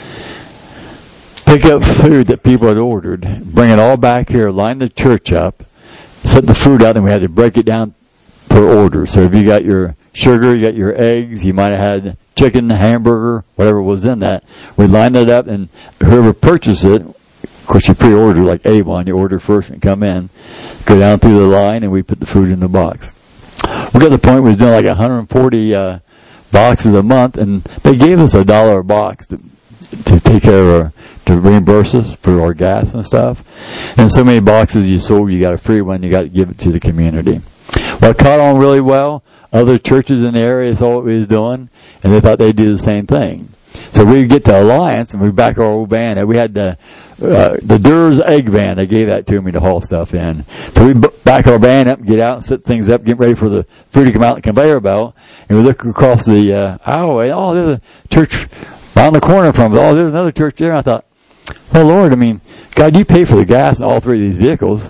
pick up food that people had ordered, bring it all back here, line the church up, set the food out, and we had to break it down per order. So if you got your sugar, you got your eggs, you might have had chicken, hamburger, whatever was in that. We lined it up, and whoever purchased it, of course you pre-order like Avon, you order first and come in, go down through the line, and we put the food in the box. We got to the point where we was doing like one hundred forty uh, boxes a month, and they gave us a dollar a box to to take care of our, to reimburse us for our gas and stuff. And so many boxes you sold, you got a free one, you got to give it to the community. Well, it caught on really well. Other churches in the area saw what we was doing, and they thought they'd do the same thing. So we get to Alliance, and we back our old van, and we had the uh, the Durr's egg van. They gave that to me to haul stuff in. So we b- back our van up, get out, and set things up, get ready for the food to come out the conveyor belt, and we look across the uh, aisleway. Oh, there's a church around the corner from us. Oh, there's another church there. And I thought, well, Lord, I mean, God, you pay for the gas in all three of these vehicles.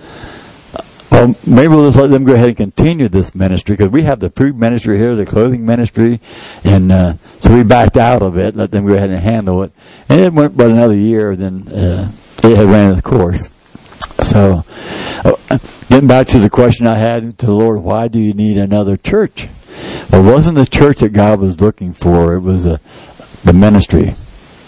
Well, maybe we'll just let them go ahead and continue this ministry, because we have the food ministry here, the clothing ministry, and uh, so we backed out of it, let them go ahead and handle it. And it went about another year, then uh, it had ran its course. So, uh, getting back to the question I had to the Lord, why do you need another church? Well, it wasn't the church that God was looking for, it was uh, the ministry.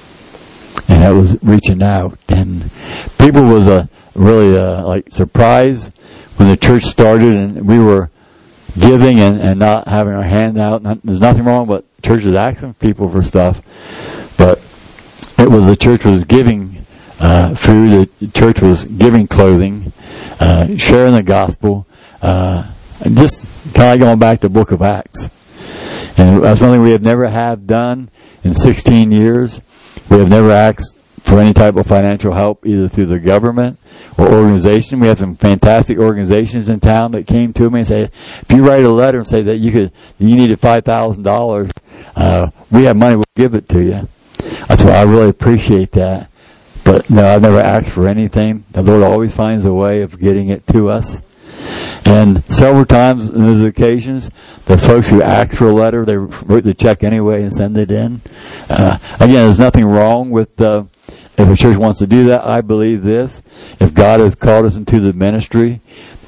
And that was reaching out. And people was uh, really uh, like surprised when the church started and we were giving and, and not having our hand out. Not, there's nothing wrong with churches asking people for stuff, but it was the church was giving uh, food, the church was giving clothing, uh, sharing the gospel, uh, and just kind of going back to the book of Acts. And that's one thing we have never have done in sixteen years. We have never asked for any type of financial help, either through the government or organization. We have some fantastic organizations in town that came to me and said, if you write a letter and say that you could, you needed five thousand dollars, uh, we have money, we'll give it to you. That's why I really appreciate that. But no, I've never asked for anything. The Lord always finds a way of getting it to us. And several times on those occasions, the folks who asked for a letter, they wrote the check anyway and send it in. Uh, again, there's nothing wrong with uh, if a church wants to do that. I believe this. If God has called us into the ministry,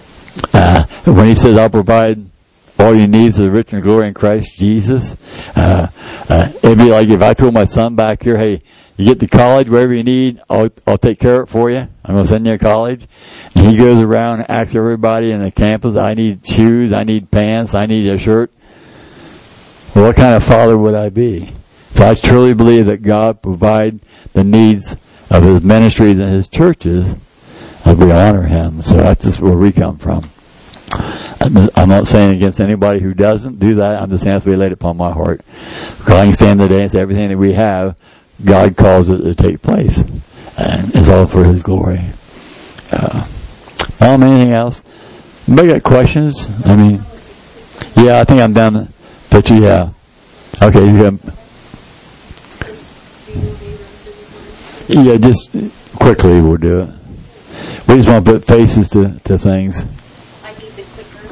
uh, when He says, I'll provide all you need for the rich and glory in Christ Jesus, uh, uh, it'd be like if I told my son back here, hey, you get to college, whatever you need, I'll, I'll take care of it for you. I'm going to send you to college. And he goes around and asks everybody in the campus, I need shoes, I need pants, I need a shirt. Well, what kind of father would I be? So I truly believe that God provide the needs of His ministries and His churches as we honor Him. So that's just where we come from. I'm not saying against anybody who doesn't do that. I'm just saying that's what He laid upon my heart. Because I can stand today and say everything that we have, God calls it to take place. And it's all for His glory. Uh, um, anything else? Anybody got questions? I mean, yeah, I think I'm done. But you, yeah. Okay, you can. Yeah, just quickly we'll do it. We just want to put faces to, to things. I need the clicker.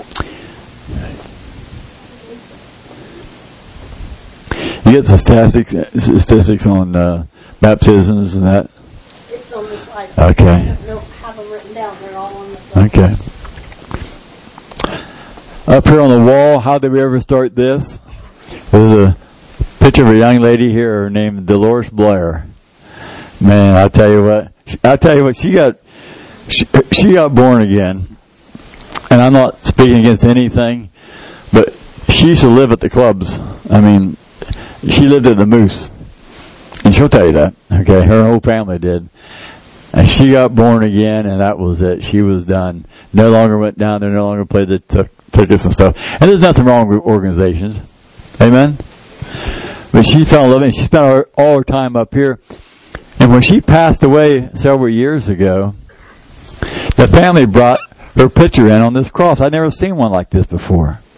You get the statistics, statistics on uh, baptisms and that? It's on the slide. Okay. I don't have them written down. They're all on the slide. Okay. Up here on the wall, how did we ever start this? There's a picture of a young lady here named Dolores Blair. Man, I tell you what, I tell you what, she got, she, she got born again. And I'm not speaking against anything, but she used to live at the clubs. I mean, she lived at the Moose. And she'll tell you that, okay? Her whole family did. And she got born again, and that was it. She was done. No longer went down there, no longer played the t- tickets and stuff. And there's nothing wrong with organizations. Amen? But she fell in love, and she spent all her, all her time up here. And when she passed away several years ago, the family brought her picture in on this cross. I'd never seen one like this before.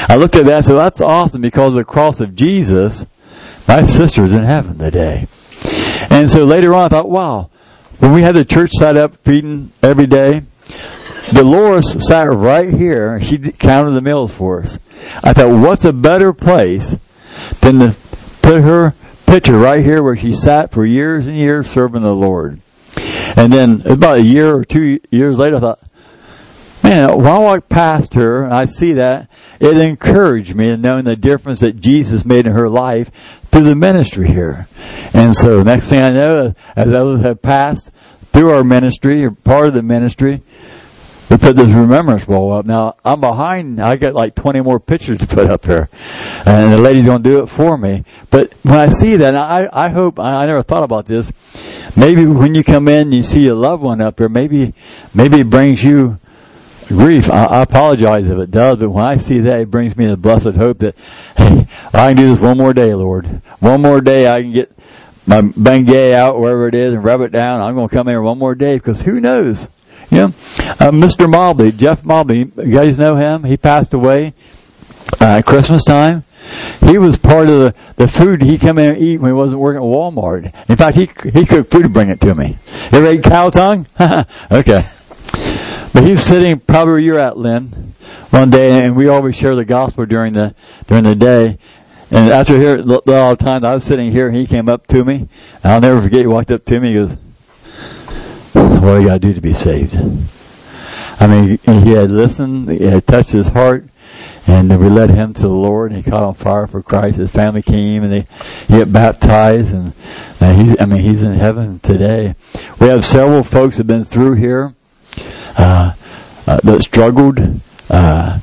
I looked at that and said, well, that's awesome, because of the cross of Jesus, my sister's in heaven today. And so later on I thought, wow, when we had the church set up feeding every day, Dolores sat right here and she counted the meals for us. I thought, what's a better place than to put her picture right here where she sat for years and years serving the Lord. And then about a year or two years later, I thought, man, while I walk past her and I see that, it encouraged me in knowing the difference that Jesus made in her life through the ministry here. And so next thing I know, as others have passed through our ministry, or part of the ministry, we put this remembrance wall up. Now, I'm behind. I got like twenty more pictures to put up there. And the lady's going to do it for me. But when I see that, I, I hope, I, I never thought about this, maybe when you come in and you see a loved one up there, maybe, maybe it brings you grief. I, I apologize if it does, but when I see that, it brings me the blessed hope that, hey, I can do this one more day, Lord. One more day I can get my Bengay out, wherever it is, and rub it down. I'm going to come here one more day, because who knows? You know, uh, Mister Mobley, Jeff Mobley, you guys know him? He passed away uh, at Christmas time. He was part of the, the food he came in and eat when he wasn't working at Walmart. In fact, he he cooked food and bring it to me. You ever ate cow tongue? Okay. But he was sitting probably where you're at, Lynn, one day, and we always share the gospel during the during the day. And after here, all the time, I was sitting here, and he came up to me. And I'll never forget, he walked up to me, he goes, what do you got to do to be saved? I mean, he had listened, he had touched his heart, and we led him to the Lord, and he caught on fire for Christ. His family came, and they he got baptized, and, and he, I mean, he's in heaven today. We have several folks that have been through here uh, uh, that struggled uh,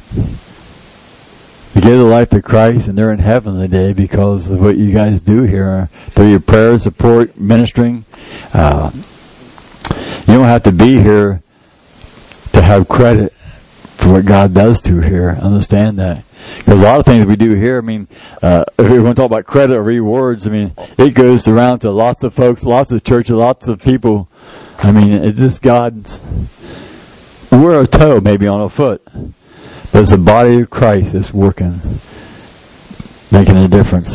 to give their life to Christ, and they're in heaven today because of what you guys do here through your prayers, support, ministering. Uh, You don't have to be here to have credit for what God does to here. Understand that. Because a lot of things we do here, I mean, uh, if we want to talk about credit or rewards, I mean, it goes around to lots of folks, lots of churches, lots of people. I mean, it's just God's. We're a toe maybe on a foot, but it's the body of Christ that's working, making a difference.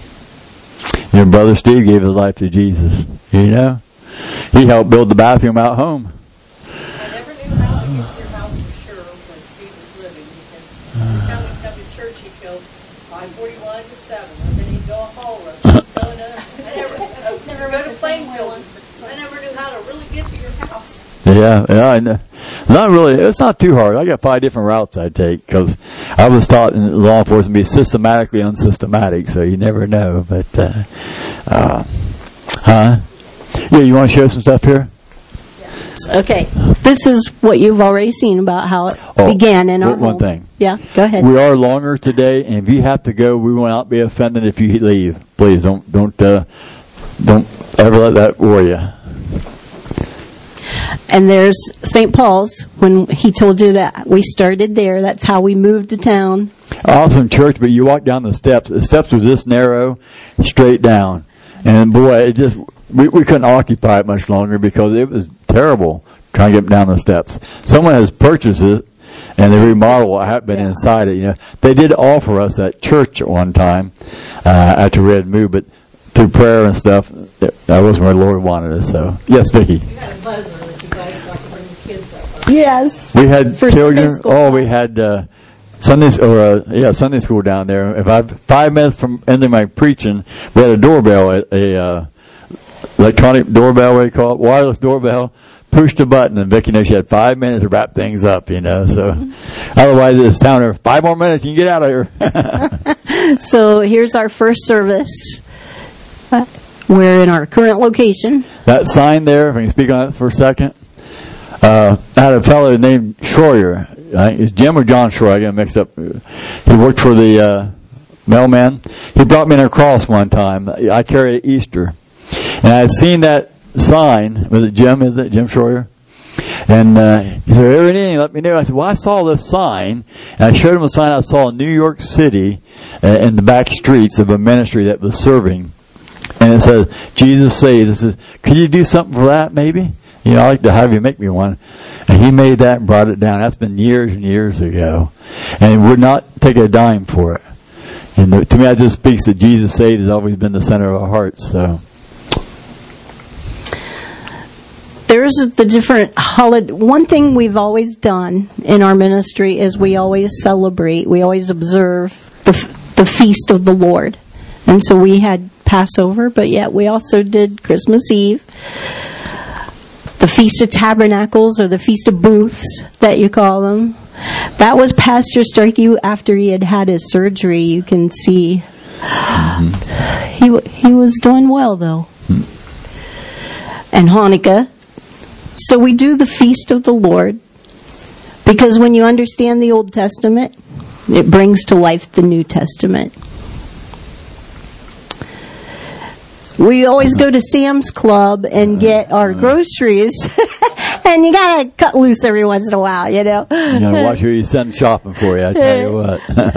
Your brother Steve gave his life to Jesus. You know? He helped build the bathroom out home. I never knew how to get to your house for sure when Steve was living, because every time he'd come to church, he'd go five forty-one to seven, and then he'd go a haul road. I never, I never go to Plainfield. I never knew how to really get to your house. Yeah, yeah, I know. Not really. It's not too hard. I got five different routes I take, because I was taught in law enforcement to be systematically unsystematic, so you never know. But, uh, uh, huh? Yeah, you want to share some stuff here? Okay. This is what you've already seen about how it oh, began in our one home. thing. Yeah, go ahead. We are longer today, and if you have to go, we will not be offended if you leave. Please don't don't uh, don't ever let that worry you. And there's Saint Paul's, when he told you that we started there. That's how we moved to town. Awesome church, but you walk down the steps. The steps was this narrow, straight down. And boy, it just, we, we couldn't occupy it much longer because it was terrible trying to get down the steps. Someone has purchased it, and they remodeled what had been inside it. You know, they did offer us at church at one time, uh, after we had moved, but through prayer and stuff, that wasn't where the Lord wanted us. So, yes, Vicki. You had a buzzer that you guys started bringing kids up. Yes. We had For children. Sunday Oh, we had uh, Sunday or uh, yeah Sunday school down there. If I five minutes from ending my preaching, we had a doorbell, a, a uh, electronic doorbell, what do you call it, wireless doorbell. Pushed a button, and Vicki knows she had five minutes to wrap things up. You know, so otherwise it's down there. Five more minutes, you can get out of here. So here's our first service. We're in our current location. That sign there, if I can speak on it for a second. Uh, I had a fellow named Schroyer. I think it's Jim or John Schroyer. I got mixed up. He worked for the uh, mailman. He brought me in a cross one time. I carry it Easter. And I had seen that sign. Was it Jim? Is it Jim Schroyer? And uh, he said, "Ever anything, let me know." I said, "Well, I saw this sign." And I showed him a sign I saw in New York City uh, in the back streets of a ministry that was serving. And it says, "Jesus saves." I said, "Could you do something for that, maybe?" You know, I like to have you make me one. And he made that and brought it down. That's been years and years ago. And would not take a dime for it. And the, to me, that just speaks that Jesus saved has always been the center of our hearts. So there's the different holiday. One thing we've always done in our ministry is we always celebrate, we always observe the the feast of the Lord. And so we had Passover, but yet we also did Christmas Eve, the Feast of Tabernacles, or the Feast of Booths that you call them. That was Pastor Starkey after he had had his surgery. You can see mm-hmm. he he was doing well though. Mm-hmm. And Hanukkah. So we do the Feast of the Lord because when you understand the Old Testament, it brings to life the New Testament. We always go to Sam's Club and get our groceries. And you gotta cut loose every once in a while, you know. You gotta watch who you send shopping for you, I tell you what.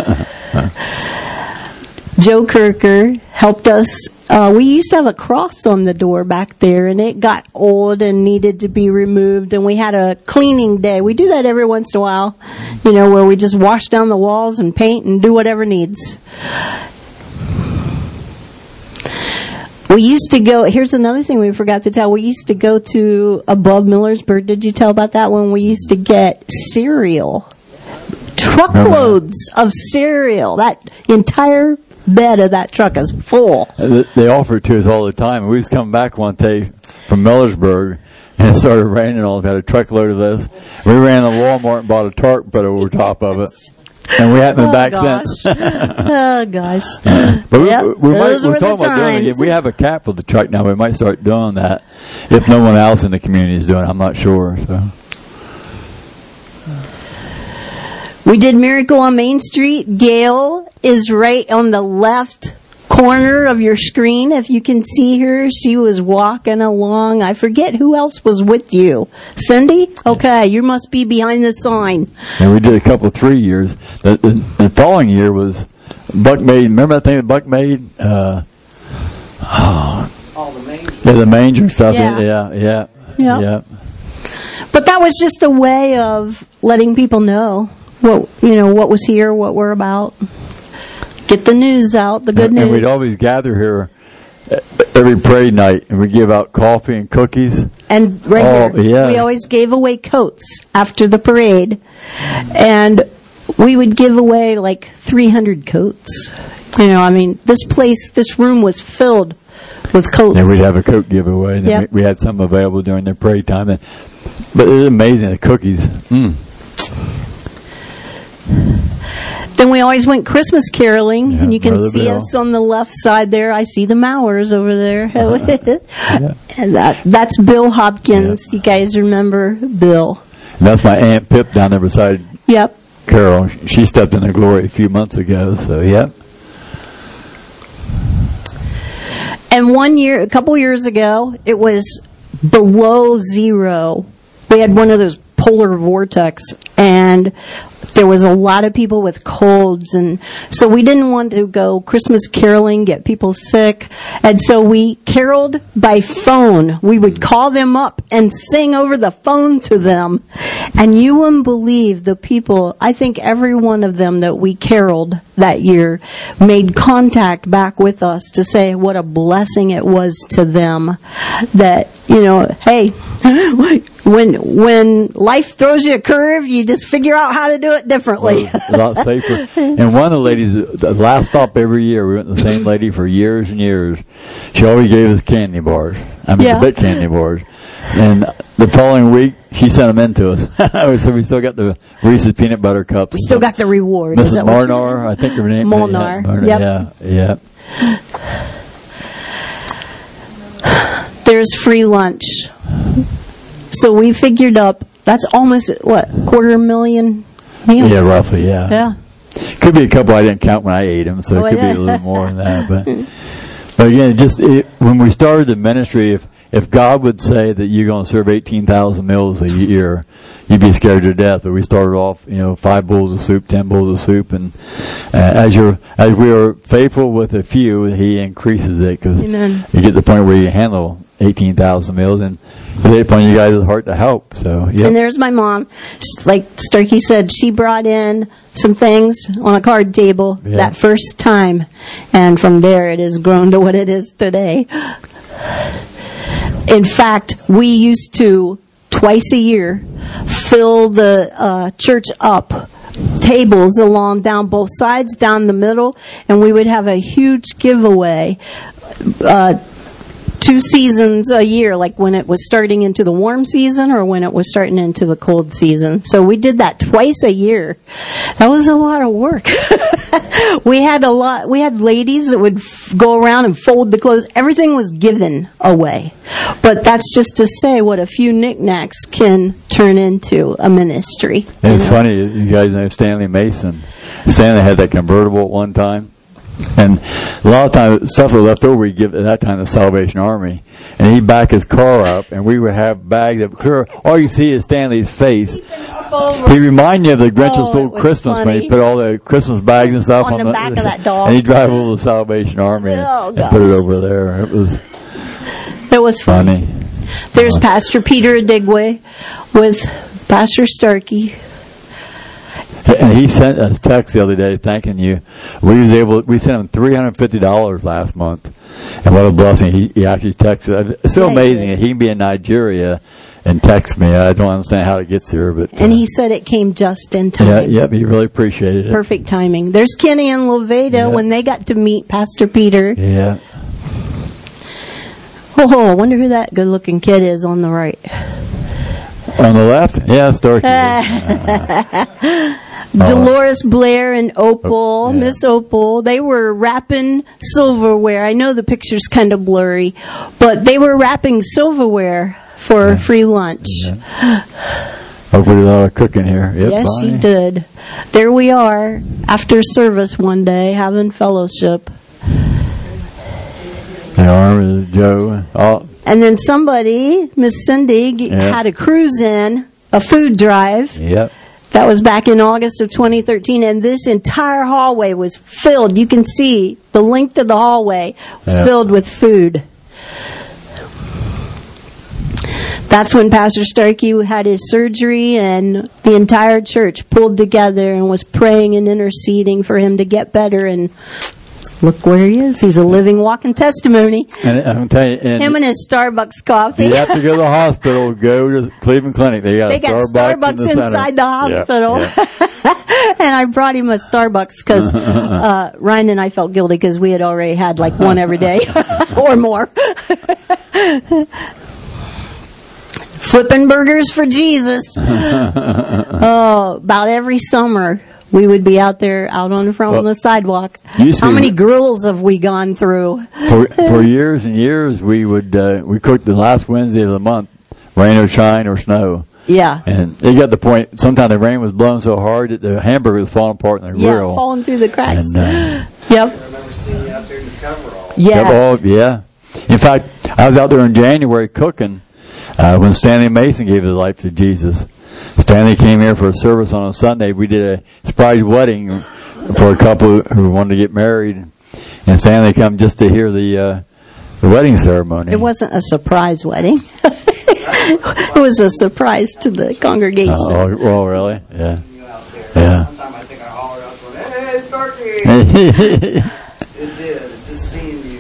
Joe Kirker helped us. Uh, we used to have a cross on the door back there, and it got old and needed to be removed, and we had a cleaning day. We do that every once in a while, you know, where we just wash down the walls and paint and do whatever needs. We used to go, here's another thing we forgot to tell. We used to go to above Millersburg. Did you tell about that one? We used to get cereal. Truckloads of cereal. That entire bed of that truck is full. They offer it to us all the time. We was coming back one day from Millersburg, and it started raining on us. We had a truckload of this. We ran to Walmart and bought a tarp put over top of it. And we haven't been oh, back gosh. since. oh, gosh. But we, yep, we might, those we're were talking the about doing it again. times. We have a cap for the truck now. We might start doing that if no one else in the community is doing it. I'm not sure. So we did Miracle on Main Street. Gail is right on the left corner of your screen. If you can see her, she was walking along. I forget who else was with you. Cindy? Okay, you must be behind the sign. And we did a couple, three years. The, the, the following year was Buck made. Remember that thing that Buck made? Uh, oh, All the manger. Yeah, the manger stuff. Yeah. Yeah, yeah, Yep. yeah. But that was just a way of letting people know what you know what was here, what we're about. Get the news out, the good and, news. And we'd always gather here every parade night, and we'd give out coffee and cookies. And right oh, here, yeah. we always gave away coats after the parade. And we would give away like three hundred coats. You know, I mean, this place, this room was filled with coats. And we'd have a coat giveaway. And yep. we, we had some available during their parade time. And, but it was amazing, the cookies. Mm. Then we always went Christmas caroling, yeah, and you can Brother see Bill. us on the left side there. I see the Mowers over there. Uh-huh. yeah. And that, that's Bill Hopkins. Yeah. You guys remember Bill? And that's my Aunt Pip down there beside Yep. Carol. She stepped into glory a few months ago, so yep. And one year, a couple years ago, it was below zero. We had one of those polar vortex, and there was a lot of people with colds, and so we didn't want to go Christmas caroling, get people sick, and so we caroled by phone. We would call them up and sing over the phone to them, and you wouldn't believe the people. I think every one of them that we caroled that year made contact back with us to say what a blessing it was to them that, you know, hey, when when life throws you a curve, you just figure out how to do it differently. Well, a lot safer. And one of the ladies, the last stop every year, we went with the same lady for years and years. She always gave us candy bars. I mean, Yeah. the big candy bars. And the following week, she sent them in to us. So we still got the Reese's peanut butter cups. We still got the reward. Is Missus that what you- Marnar, I think her name. Molnar. Yeah, Yep. yeah, yeah. There's free lunch. So we figured up, that's almost, what, quarter million meals? Yeah, roughly, yeah. Yeah. Could be a couple I didn't count when I ate them, so Oh, it could yeah. be a little more than that. But, but again, just it, when we started the ministry, if if God would say that you're going to serve eighteen thousand meals a year, you'd be scared to death. But we started off, you know, five bowls of soup, ten bowls of soup, and uh, as you're as we are faithful with a few, He increases it because Amen. you get to the point where you handle eighteen thousand meals, and they put on you guys' heart to help. So, yeah. And there's my mom. She- Like Starkey said, she brought in some things on a card table Yeah. that first time. And from there, it has grown to what it is today. In fact, we used to, twice a year, fill the uh, church up, tables along down both sides, down the middle, and we would have a huge giveaway. Uh, two seasons a year, like when it was starting into the warm season or when it was starting into the cold season. So we did that twice a year. That was a lot of work. we had a lot, we had ladies that would f- go around and fold the clothes. Everything was given away. But that's just to say what a few knickknacks can turn into a ministry. And it's you know? funny, you guys know Stanley Mason. Stanley had that convertible at one time. And a lot of times, stuff was left over, he'd give at that time the Salvation Army. And he'd back his car up, and we would have bags of clear. All you see is Stanley's face. He reminded me of the Grinch Oh, Stole it was Christmas when funny. he put all the Christmas bags and stuff On on, the back of that dog. And he'd drive over the Salvation Army and, Oh, and put it gosh. over there. It was It was funny. funny. There's Pastor Peter Adigwe with Pastor Starkey. And he sent us a text the other day thanking you. We was able, we sent him three hundred fifty dollars last month. And what a blessing. He, he actually texted. It's so Yeah, he amazing did. that he can be in Nigeria and text me. I don't understand how it gets here, but. And uh, he said it came just in Yeah, time. yeah, he really appreciated it. Perfect timing. There's Kenny and Loveda Yeah. when they got to meet Pastor Peter. Yeah. Oh, I wonder who that good looking kid is on the right. On the left? Yeah, Starkey. Dolores Blair and Opal, Yeah. Miss Opal, they were wrapping silverware. I know the picture's kind of blurry, but they were wrapping silverware for Yeah. free lunch. Hopefully a lot of cooking here. Yep, Yes, she Bonnie. did. There we are after service one day having fellowship. The arm is Joe. All, And then somebody, Miss Cindy, g- Yeah. had a cruise in, a food drive. yep. That was back in August of twenty thirteen, and this entire hallway was filled. You can see the length of the hallway Yeah. filled with food. That's when Pastor Starkey had his surgery, and the entire church pulled together and was praying and interceding for him to get better. And look where he is. He's a living, walking testimony. And I'm telling you, and Him and his Starbucks coffee. you have to go to the hospital, go to Cleveland Clinic. They got They a got Starbucks, Starbucks in the center. inside the hospital. Yeah, And I brought him a Starbucks because uh, Ryan and I felt guilty because we had already had like one every day or more. Flipping burgers for Jesus. Oh, about every summer we would be out there, out on the front Well, on the sidewalk. used to How be- many grills have we gone through? for, for years and years, we would uh, we cooked the last Wednesday of the month, rain or shine or snow. Yeah. And it got to the point, sometimes the rain was blowing so hard that the hamburger was falling apart in the Yeah, grill. falling through the cracks. And, uh, Yep. I remember seeing you out there in the coverall. Yes. Oh, yeah. In fact, I was out there in January cooking uh, when Stanley Mason gave his life to Jesus. Stanley came here for a service on a Sunday. We did a surprise wedding for a couple who wanted to get married, and Stanley come just to hear the uh, the wedding ceremony. It wasn't a surprise wedding. It was a surprise to the congregation. Oh, well, really? Yeah. You out there. Yeah. One time I think I hollered out, going, "Hey, Starkey!" It yeah, did. Just seeing you,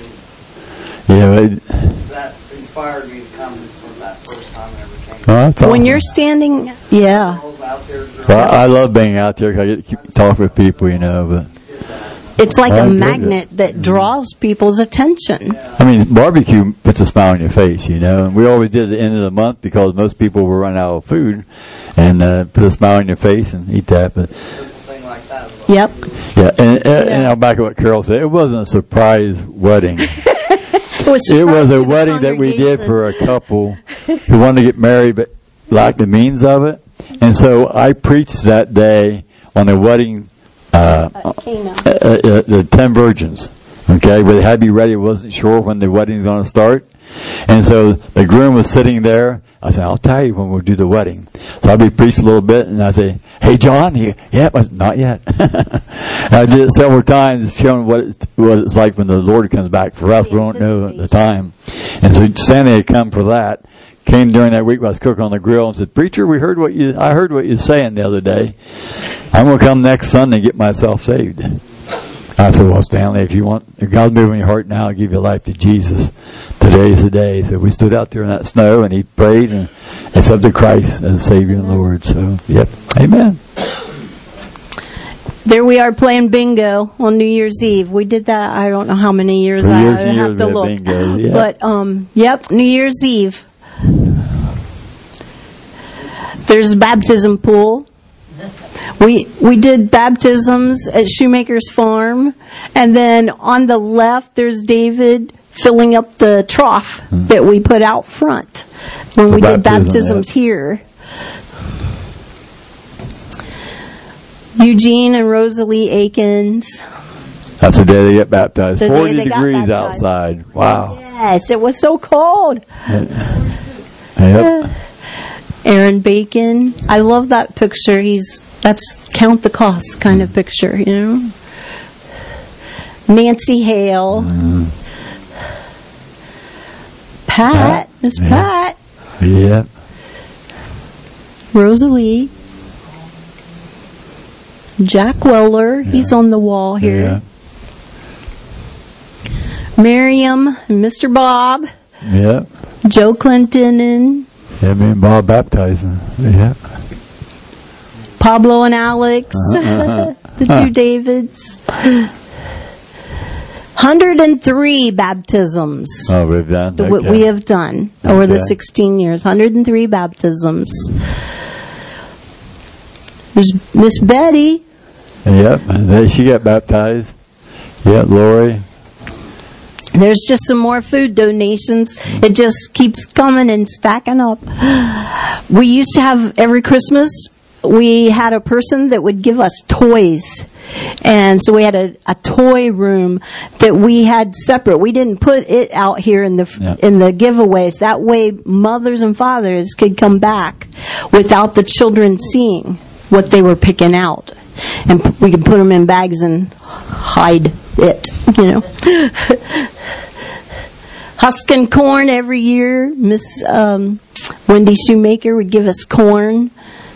but, that inspired me to come from that first time I ever came. well, that's When awesome. you're standing, yeah, Girls out there, girls. Well, I love being out there 'cause I get to keep talking with people, you know. But it's like I a enjoyed magnet that draws people's attention. I mean, barbecue puts a smile on your face, you know. And we always did it at the end of the month because most people were running out of food, and uh, put a smile on your face and eat that. But Thing like that. was Yep. yeah, and, and, and I'll back up what Carol said. It wasn't a surprise wedding. It was, It was surprise a to the wedding that we did congregation. for a couple who wanted to get married but lacked the means of it. And so I preached that day on the wedding, uh, Uh, Cana. uh, uh, the ten virgins. Okay, but they had to be ready. Wasn't sure when the wedding's going to start. And so the groom was sitting there, I said, I'll tell you when we'll do the wedding. So I'll be preached a little bit, and I say, hey, John, he, yeah, but not yet. And I did it several times, showing what, it, what it's like when the Lord comes back for us. We don't know at the time. And so Sandy had come for that. Came during that week when I was cooking on the grill and said, preacher, we heard what you, I heard what you were saying the other day. I'm going to come next Sunday and get myself saved. I said, well, Stanley, if you want, if God's moving your heart now, give your life to Jesus. Today's the day. So we stood out there in that snow, and he prayed and accepted Christ as Savior and Lord. So, yep. Amen. There we are playing bingo on New Year's Eve. We did that, I don't know how many years. For I years and have years to we had look. bingo, yeah. But, um, yep, New Year's Eve. There's a baptism pool. We we did baptisms at Shoemaker's Farm, and then on the left there's David filling up the trough hmm. that we put out front when For we baptism, did baptisms yeah. here. Eugene and Rosalie Akins. That's the day they get baptized. The Forty degrees outside. Wow. Yes, it was so cold. Yep. Aaron Bacon. I love that picture. He's that's count the cost kind of picture, you know. Nancy Hale. Mm. Pat. Miss yeah. Pat. Yeah. Rosalie. Jack Weller. Yeah. He's on the wall here. Yeah. Miriam and Mister Bob. Yeah. Joe Clinton and yeah, me and Bob baptizing. Yeah. Pablo and Alex, uh-huh. the two Davids. one hundred three baptisms. Oh, we've done. Okay. Okay. We have done okay. over the sixteen years. one hundred three baptisms. There's Miss Betty. Yep, she got baptized. Yeah, Lori. There's just some more food donations. It just keeps coming and stacking up. We used to have every Christmas, we had a person that would give us toys. And so we had a, a toy room that we had separate. We didn't put it out here in the yeah. in the giveaways. That way mothers and fathers could come back without the children seeing what they were picking out. And we could put them in bags and hide it, you know. Husking corn every year. Miss um, Wendy Shoemaker would give us corn.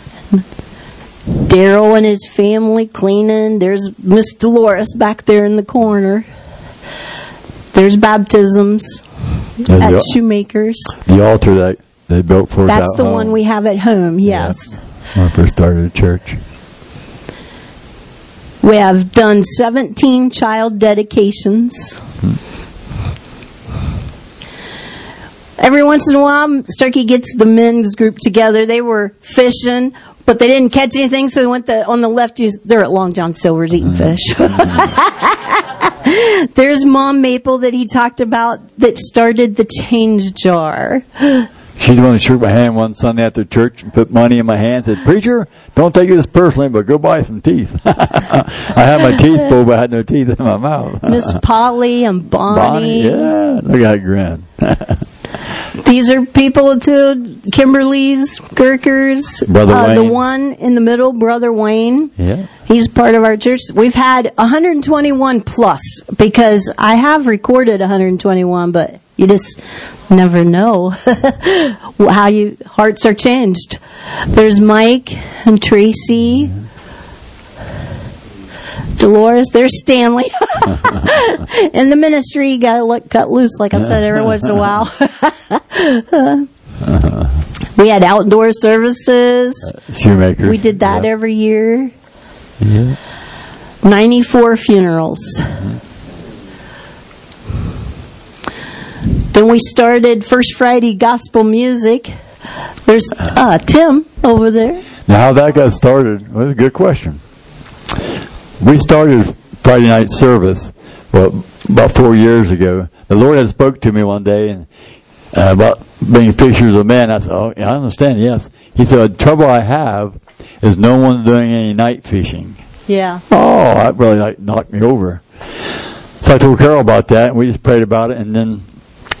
Daryl and his family cleaning. There's Miss Dolores back there in the corner. There's baptisms There's at the, Shoemaker's. The altar that they built for us. That's out the home. one we have at home, yes. Yeah. When I first started the church. We have done seventeen child dedications. Hmm. Every once in a while, Starkey gets the men's group together. They were fishing, but they didn't catch anything, so they went the, on the left. They're at Long John Silver's eating fish. There's Mom Maple that he talked about that started the change jar. She's the one that shook my hand one Sunday after church and put money in my hand and said, preacher, don't take this personally, but go buy some teeth. I had my teeth pulled, but I had no teeth in my mouth. Miss Polly and Bonnie. Bonnie, yeah. Look at that grin. These are people to Kimberly's, Gerkers. Brother uh, Wayne. The one in the middle, Brother Wayne. Yeah. He's part of our church. We've had one hundred twenty-one plus, because I have recorded one hundred twenty-one, but you just never know how you hearts are changed. There's Mike and Tracy. Mm-hmm. Dolores, there's Stanley. In the ministry, you got to look cut loose, like I said, every once in a while. We had outdoor services. Uh, Shoemaker. We did that yep. every year. Yeah. ninety-four funerals. Mm-hmm. Then we started First Friday Gospel Music. There's uh, Tim over there. Now, how that got started was a good question. We started Friday night service, well, about four years ago. The Lord had spoke to me one day and uh, about being fishers of men. I said, oh, yeah, I understand, yes. He said, the trouble I have is no one's doing any night fishing. Yeah. Oh, that really like, knocked me over. So I told Carol about that, and we just prayed about it, and then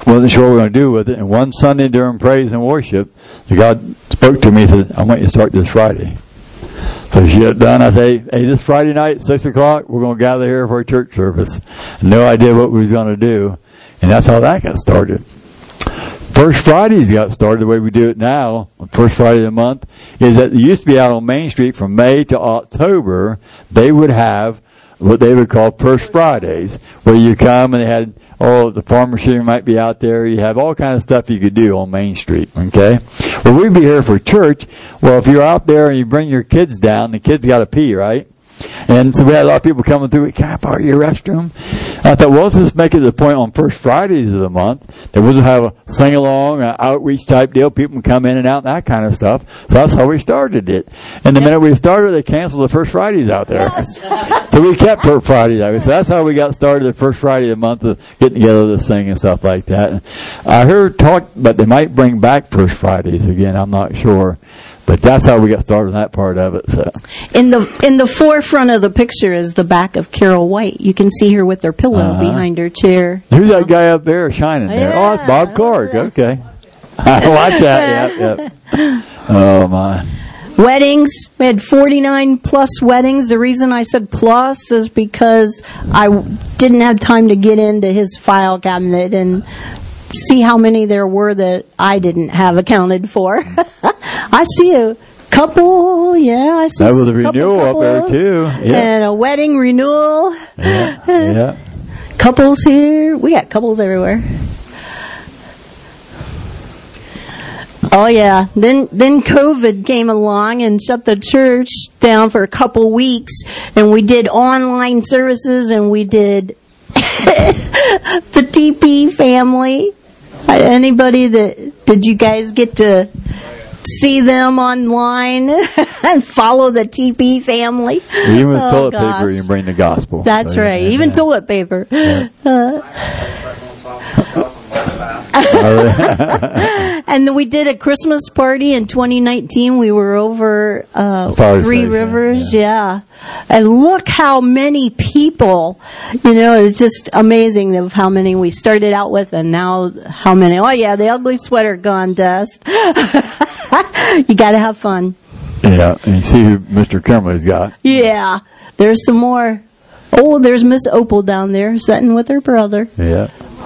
wasn't sure what we were going to do with it. And one Sunday during praise and worship, God spoke to me and said, I want you to start this Friday. So she got done. I say, hey, this Friday night at six o'clock, we're going to gather here for a church service. No idea what we was going to do. And that's how that got started. First Fridays got started the way we do it now, first Friday of the month, is that it used to be out on Main Street from May to October. They would have what they would call First Fridays, where you come and they had, oh, the farm machinery might be out there. You have all kinds of stuff you could do on Main Street, okay? Well, we'd be here for church. Well, if you're out there and you bring your kids down, the kids got to pee, right? And so we had a lot of people coming through. Can I borrow your restroom? I thought, well, let's just make it the point on first Fridays of the month that we'll have a sing-along, an outreach type deal. People can come in and out and that kind of stuff. So that's how we started it. And the yep. minute we started, they canceled the first Fridays out there. Yes. So we kept first Fridays out there. So that's how we got started the first Friday of the month of getting together to sing and stuff like that. And I heard talk, but they might bring back first Fridays again. I'm not sure. But that's how we got started on that part of it. So. In the in the forefront of the picture is the back of Carol White. You can see her with her pillow uh-huh. behind her chair. Who's that guy up there shining there? Yeah. Oh, that's Bob Clark. Okay. I watch that. Yep, yep. Oh, my. Weddings. We had forty-nine plus weddings. The reason I said plus is because I didn't have time to get into his file cabinet and see how many there were that I didn't have accounted for. I see a couple, yeah, I see that was a couple renewal couples, up there too. Yeah. And a wedding renewal. Yeah, yeah. Couples here. We got couples everywhere. Oh yeah. Then then COVID came along and shut the church down for a couple weeks, and we did online services and we did the T P family. Anybody that, did you guys get to see them online and follow the T P family? Even with oh, toilet gosh. paper, you can bring the gospel. That's so, right. Yeah, Even yeah. toilet paper. Yeah. Uh, and then we did a Christmas party in twenty nineteen. We were over uh, Three station, Rivers, yeah. yeah. And look how many people, you know, it's just amazing of how many we started out with and now how many. Oh, yeah, the ugly sweater contest. You got to have fun. Yeah, and you see who Mister Kimberly's got. Yeah, there's some more. Oh, there's Miss Opal down there sitting with her brother. Yeah.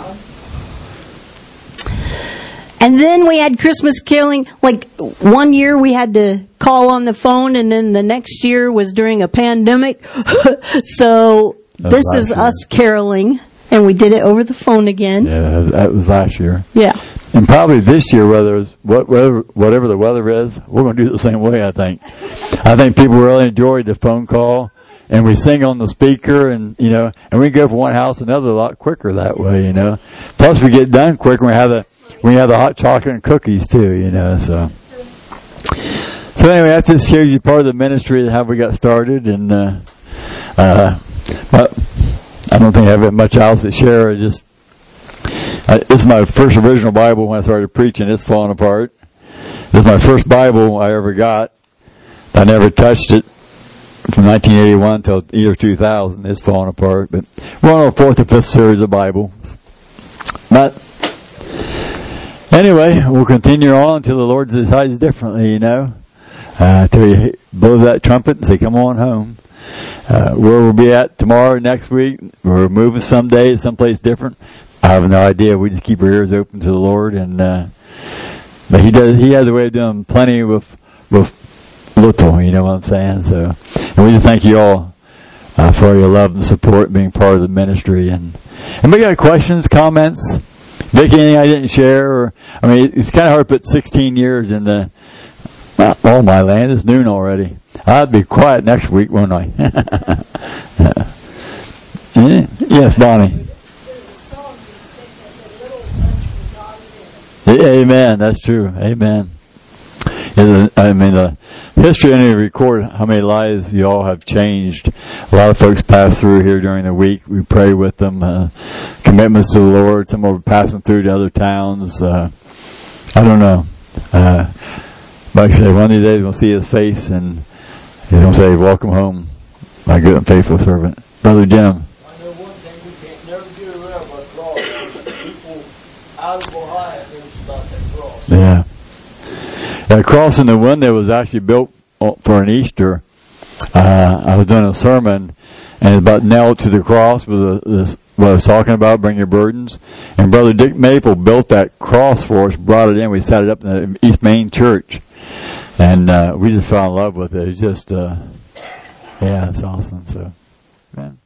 And then we had Christmas caroling. Like one year we had to call on the phone, and then the next year was during a pandemic. So this is year. us caroling, and we did it over the phone again. Yeah, that was last year. Yeah. And probably this year, whether it's whatever, whatever the weather is, we're going to do it the same way, I think. I think people really enjoyed the phone call, and we sing on the speaker, and, you know, and we go from one house to another a lot quicker that way, you know. Plus we get done quicker, and we have the We have the hot chocolate and cookies too, you know. So, so anyway, that just shows you part of the ministry and how we got started. And uh, uh, but I don't think I have much else to share. I just I, this is my first original Bible when I started preaching. It's falling apart. This is my first Bible I ever got. I never touched it from nineteen eighty-one till year two thousand. It's falling apart. But we're on our fourth or fifth series of Bibles. But anyway, we'll continue on until the Lord decides differently, you know. Uh, until He blows that trumpet and say, come on home. Uh, where we'll be at tomorrow, next week, we're moving someday, someplace different. I have no idea. We just keep our ears open to the Lord. and uh, But He does. He has a way of doing plenty with, with little, you know what I'm saying? So, and we just thank you all uh, for your love and support, being part of the ministry. And, and we got questions, comments? Vicki, anything I didn't share? Or I mean, it's kind of hard to put sixteen years in the, well, all my land. It's noon already. I'd be quiet next week, won't I? Yes, Bonnie. Amen. That's true. Amen. I mean, the history only record how many lives you all have changed. A lot of folks pass through here during the week. We pray with them. Uh, commitments to the Lord. Some are passing through to other towns. Uh, I don't know. Uh, like I say, one of these days we'll see His face, and He's going to say, welcome home, my good and faithful servant. Brother Jim. I know one thing we can't never get around about cross. People out of Ohio, it was about that cross. Yeah. The cross in the window was actually built for an Easter. Uh, I was doing a sermon, and about nailed to the cross was a, this, what I was talking about, bring your burdens. And Brother Dick Maple built that cross for us, brought it in. We set it up in the East Main Church. And uh, we just fell in love with it. It's just, uh, yeah, it's awesome. So, man.